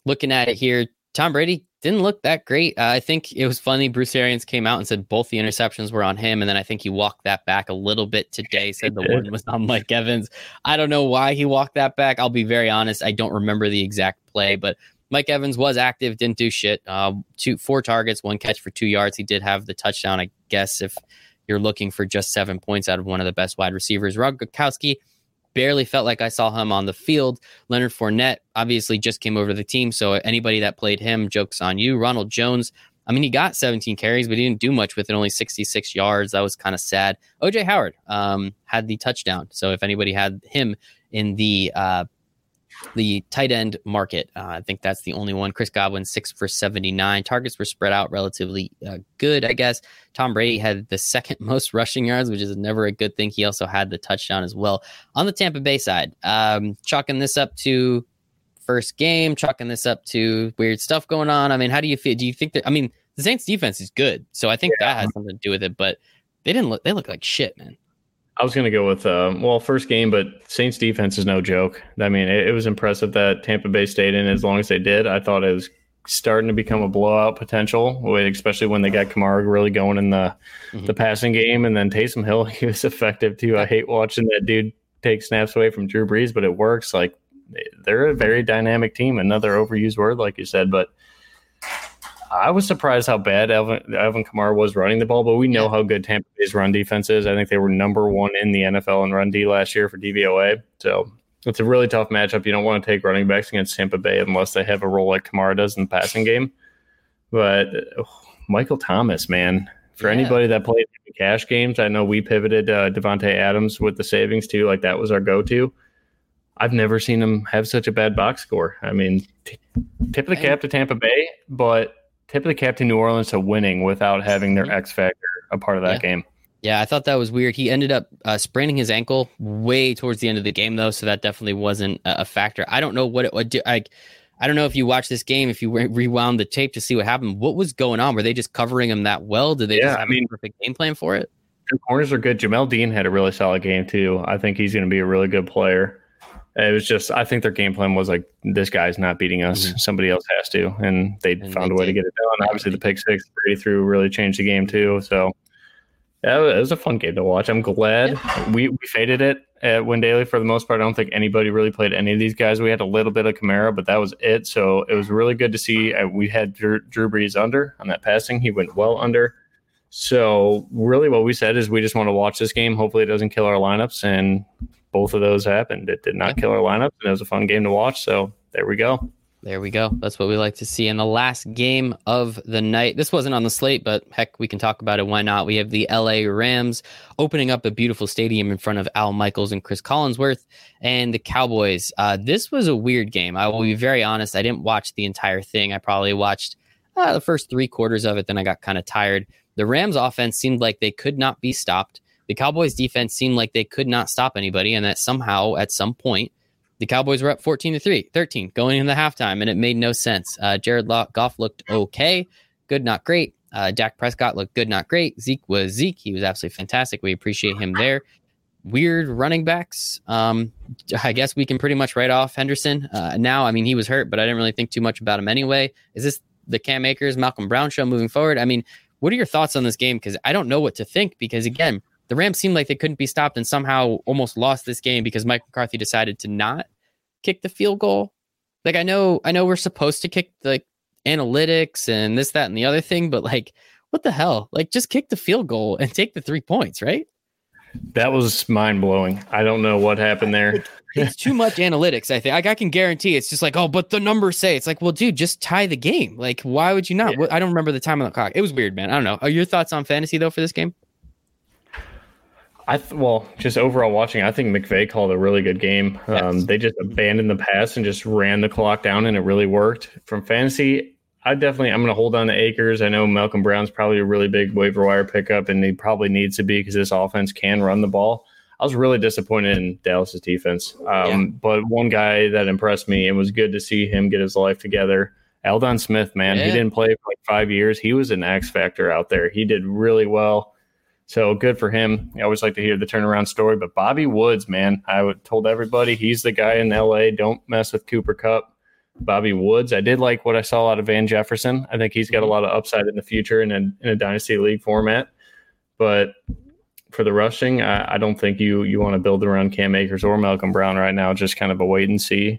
looking at it here, Tom Brady didn't look that great. Uh, I think it was funny. Bruce Arians came out and said both the interceptions were on him. And then I think he walked that back a little bit today, said the one was on Mike Evans. I don't know why he walked that back. I'll be very honest. I don't remember the exact play, but Mike Evans was active, didn't do shit. Uh, two, four targets, one catch for two yards. He did have the touchdown, I guess, if you're looking for just seven points out of one of the best wide receivers. Rob Gronkowski, barely felt like I saw him on the field. Leonard Fournette obviously just came over to the team, so anybody that played him, joke's on you. Ronald Jones, I mean, he got seventeen carries, but he didn't do much with it, only sixty-six yards. That was kind of sad. O J Howard um, had the touchdown, so if anybody had him in the uh, the tight end market, uh, I think that's the only one. Chris Godwin, six for seventy-nine. Targets were spread out relatively uh, good, I guess. Tom Brady had the second most rushing yards, which is never a good thing. He also had the touchdown as well. On the Tampa Bay side, um, chalking this up to first game, chalking this up to weird stuff going on. I mean, how do you feel? Do you think that, I mean, the Saints defense is good, so I think yeah. that has something to do with it, but they didn't look, they look like shit, man. I was going to go with, uh, well, first game, but Saints defense is no joke. I mean, it, it was impressive that Tampa Bay stayed in as long as they did. I thought it was starting to become a blowout potential, especially when they got Kamara really going in the mm-hmm. the passing game. And then Taysom Hill, he was effective too. I hate watching that dude take snaps away from Drew Brees, but it works. Like, they're a very dynamic team. Another overused word, like you said, but I was surprised how bad Alvin, Alvin Kamara was running the ball, but we know yeah. how good Tampa Bay's run defense is. I think they were number one in the N F L in run D last year for D V O A. So it's a really tough matchup. You don't want to take running backs against Tampa Bay unless they have a role like Kamara does in the passing game. But oh, Michael Thomas, man, for yeah. anybody that played cash games, I know we pivoted uh, Devontae Adams with the savings too. Like, that was our go-to. I've never seen him have such a bad box score. I mean, t- tip of the cap to Tampa Bay, but tip of the cap to New Orleans to winning without having their X factor a part of that yeah. game. Yeah, I thought that was weird. He ended up uh, spraining his ankle way towards the end of the game, though, so that definitely wasn't a, a factor. I don't know what it would do. I, I don't know if you watch this game, if you re- rewound the tape to see what happened. What was going on? Were they just covering him that well? Did they yeah, just have I mean, a perfect game plan for it? The corners are good. Jamel Dean had a really solid game, too. I think he's going to be a really good player. It was just, I think their game plan was like, this guy's not beating us. Mm-hmm. Somebody else has to. And they and found they a way did. to get it done. Obviously, the pick six Brady threw really changed the game, too. So, yeah, it was a fun game to watch. I'm glad yeah. we, we faded it at Win Daily for the most part. I don't think anybody really played any of these guys. We had a little bit of Kamara, but that was it. So, it was really good to see. We had Drew, Drew Brees under on that passing. He went well under. So, really what we said is we just want to watch this game. Hopefully, it doesn't kill our lineups. And both of those happened. It did not kill our lineup, and it was a fun game to watch. So there we go. There we go. That's what we like to see. In the last game of the night, this wasn't on the slate, but heck, we can talk about it. Why not? We have the L A Rams opening up a beautiful stadium in front of Al Michaels and Chris Collinsworth, and the Cowboys. Uh, this was a weird game. I will be very honest. I didn't watch the entire thing. I probably watched uh, the first three quarters of it. Then I got kind of tired. The Rams offense seemed like they could not be stopped. The Cowboys defense seemed like they could not stop anybody, and that somehow at some point the Cowboys were up fourteen to three, thirteen going into halftime, and it made no sense. Uh, Jared Goff looked okay, good, not great. Uh, Dak Prescott looked good, not great. Zeke was Zeke. He was absolutely fantastic. We appreciate him there. Weird running backs. Um, I guess we can pretty much write off Henderson uh, now. I mean, he was hurt, but I didn't really think too much about him anyway. Is this the Cam Akers, Malcolm Brown show moving forward? I mean, what are your thoughts on this game? Because I don't know what to think, because, again, the Rams seemed like they couldn't be stopped and somehow almost lost this game because Mike McCarthy decided to not kick the field goal. Like, I know, I know we're supposed to kick the like, analytics and this, that, and the other thing, but like, what the hell? Like, just kick the field goal and take the three points, right? That was mind blowing. I don't know what happened there. It's too much analytics, I think. Like, I can guarantee it's just like, oh, but the numbers say. It's like, well, dude, just tie the game. Like, why would you not? Yeah. I don't remember the time on the clock. It was weird, man. I don't know. Are your thoughts on fantasy though for this game? I th- well, just overall watching, I think McVay called a really good game. Um, yes. They just abandoned the pass and just ran the clock down, and it really worked. From fantasy, I definitely I'm going to hold on to Akers. I know Malcolm Brown's probably a really big waiver wire pickup, and he probably needs to be because this offense can run the ball. I was really disappointed in Dallas's defense, um, yeah. but one guy that impressed me, and was good to see him get his life together. Aldon Smith, man, yeah. he didn't play for like five years. He was an X factor out there. He did really well. So good for him. I always like to hear the turnaround story. But Bobby Woods, man, I would told everybody he's the guy in L A. Don't mess with Cooper Kupp. Bobby Woods. I did like what I saw out of Van Jefferson. I think he's got a lot of upside in the future in a, in a dynasty league format. But for the rushing, I, I don't think you you want to build around Cam Akers or Malcolm Brown right now. Just kind of a wait and see.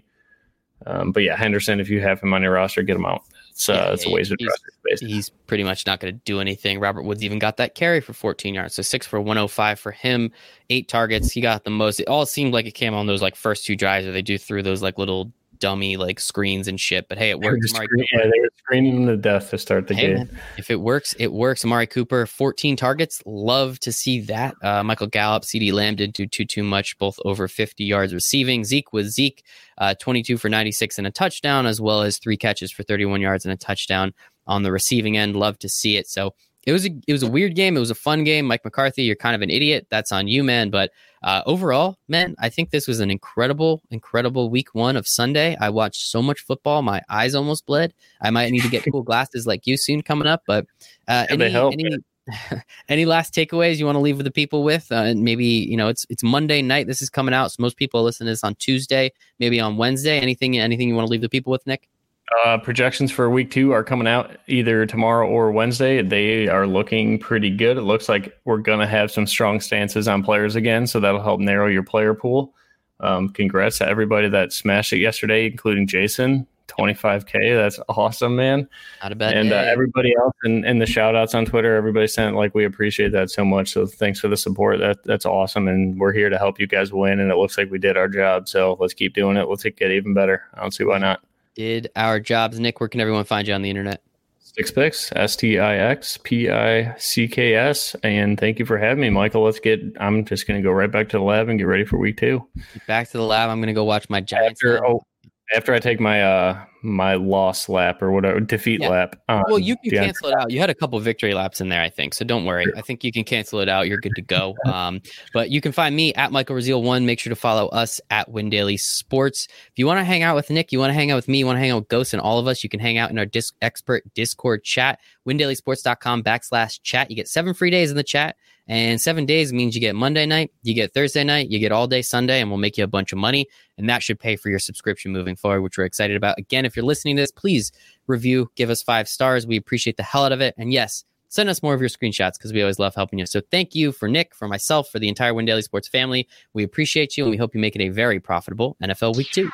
Um, but yeah, Henderson, if you have him on your roster, get him out. It's, uh, yeah, it's a waste of space. He's pretty much not going to do anything. Robert Woods even got that carry for fourteen yards. So six for one oh five for him, eight targets. He got the most. It all seemed like it came on those like first two drives where they do through those like little dummy like screens and shit. But hey, it works. Screen, yeah, they were screening him to death to start the hey, game. Man, if it works, it works. Amari Cooper, fourteen targets. Love to see that. Uh, Michael Gallup, CeeDee Lamb didn't do too too much, both over fifty yards receiving. Zeke was Zeke, uh, twenty-two for ninety-six and a touchdown, as well as three catches for thirty-one yards and a touchdown on the receiving end. Love to see it. So it was a it was a weird game. It was a fun game. Mike McCarthy, you're kind of an idiot. That's on you, man. But uh, overall, man, I think this was an incredible, incredible week one of Sunday. I watched so much football. My eyes almost bled. I might need to get cool glasses like you soon coming up. But uh, yeah, any, help, any, any last takeaways you want to leave with the people with? Uh, and maybe, you know, it's it's Monday night. This is coming out. So most people listen to this on Tuesday, maybe on Wednesday. Anything, anything you want to leave the people with, Nick? Uh, projections for week two are coming out either tomorrow or Wednesday. They are looking pretty good. It looks like we're going to have some strong stances on players again, so that'll help narrow your player pool. Um, congrats to everybody that smashed it yesterday, including Jason. twenty-five K. That's awesome, man. Not a bad And uh, day. everybody else and, and the shout outs on Twitter, everybody sent, like, we appreciate that so much. So thanks for the support. That That's awesome. And we're here to help you guys win. And it looks like we did our job. So let's keep doing it. Let's get even better. I don't see why not. Did our jobs. Nick, where can everyone find you on the internet? Six Picks, S T I X P I C K S. And thank you for having me, Michael. Let's get, I'm just going to go right back to the lab and get ready for week two. Back to the lab. I'm going to go watch my Giants. After, oh, after I take my uh my loss lap or whatever, defeat yeah. lap. Um, well, you can cancel it out. You had a couple victory laps in there, I think. So don't worry. I think you can cancel it out. You're good to go. Um, but you can find me at Michael Raziel one. Make sure to follow us at Win Daily Sports. If you want to hang out with Nick, you want to hang out with me, you want to hang out with Ghost and all of us, you can hang out in our disc expert Discord chat, windailysports.com backslash chat. You get seven free days in the chat. And seven days means you get Monday night, you get Thursday night, you get all day Sunday, and we'll make you a bunch of money. And that should pay for your subscription moving forward, which we're excited about. Again, if you're listening to this, please review, give us five stars. We appreciate the hell out of it. And yes, send us more of your screenshots because we always love helping you. So thank you for Nick, for myself, for the entire Win Daily Sports family. We appreciate you, and we hope you make it a very profitable N F L Week two.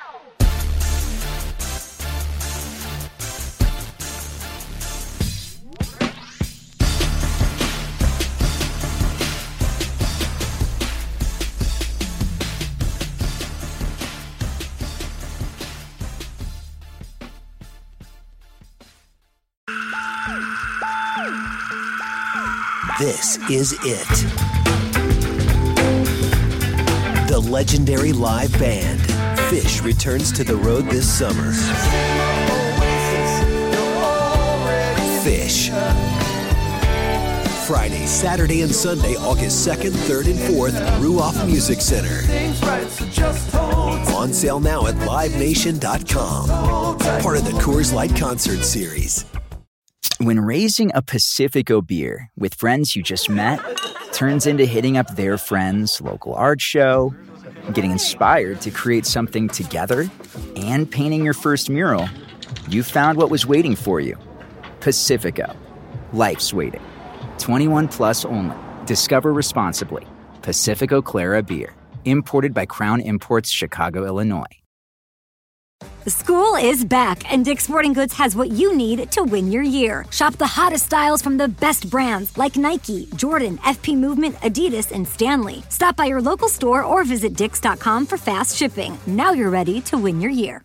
This is it. The legendary live band, Phish, returns to the road this summer. Phish. Friday, Saturday, and Sunday, August second, third, and fourth, Ruoff Music Center. On sale now at live nation dot com. Part of the Coors Light Concert Series. When raising a Pacifico beer with friends you just met turns into hitting up their friend's local art show, getting inspired to create something together, and painting your first mural, you found what was waiting for you. Pacifico. Life's waiting. twenty-one plus only. Discover responsibly. Pacifico Clara Beer. Imported by Crown Imports, Chicago, Illinois. School is back, and Dick's Sporting Goods has what you need to win your year. Shop the hottest styles from the best brands like Nike, Jordan, F P Movement, Adidas, and Stanley. Stop by your local store or visit dicks dot com for fast shipping. Now you're ready to win your year.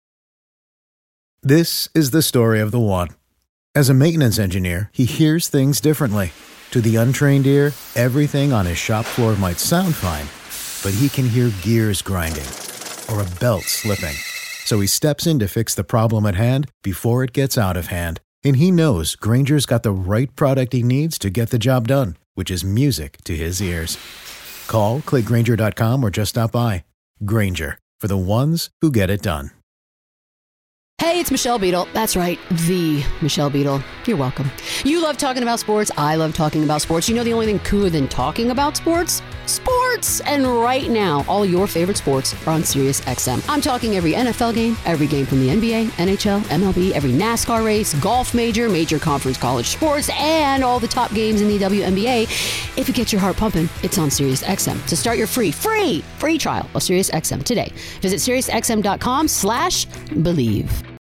This is the story of the one. As a maintenance engineer, he hears things differently. To the untrained ear, everything on his shop floor might sound fine, but he can hear gears grinding or a belt slipping. So he steps in to fix the problem at hand before it gets out of hand. And he knows Grainger's got the right product he needs to get the job done, which is music to his ears. Call, click Grainger dot com, or just stop by. Grainger, for the ones who get it done. Hey, it's Michelle Beadle. That's right, the Michelle Beadle. You're welcome. You love talking about sports. I love talking about sports. You know the only thing cooler than talking about sports? Sports! sports. And right now, all your favorite sports are on SiriusXM. I'm talking every N F L game, every game from the N B A, N H L, M L B, every NASCAR race, golf major, major conference college sports, and all the top games in the W N B A. If it gets your heart pumping, it's on SiriusXM. To start your free, free, free trial of SiriusXM today, visit SiriusXM.com slash believe.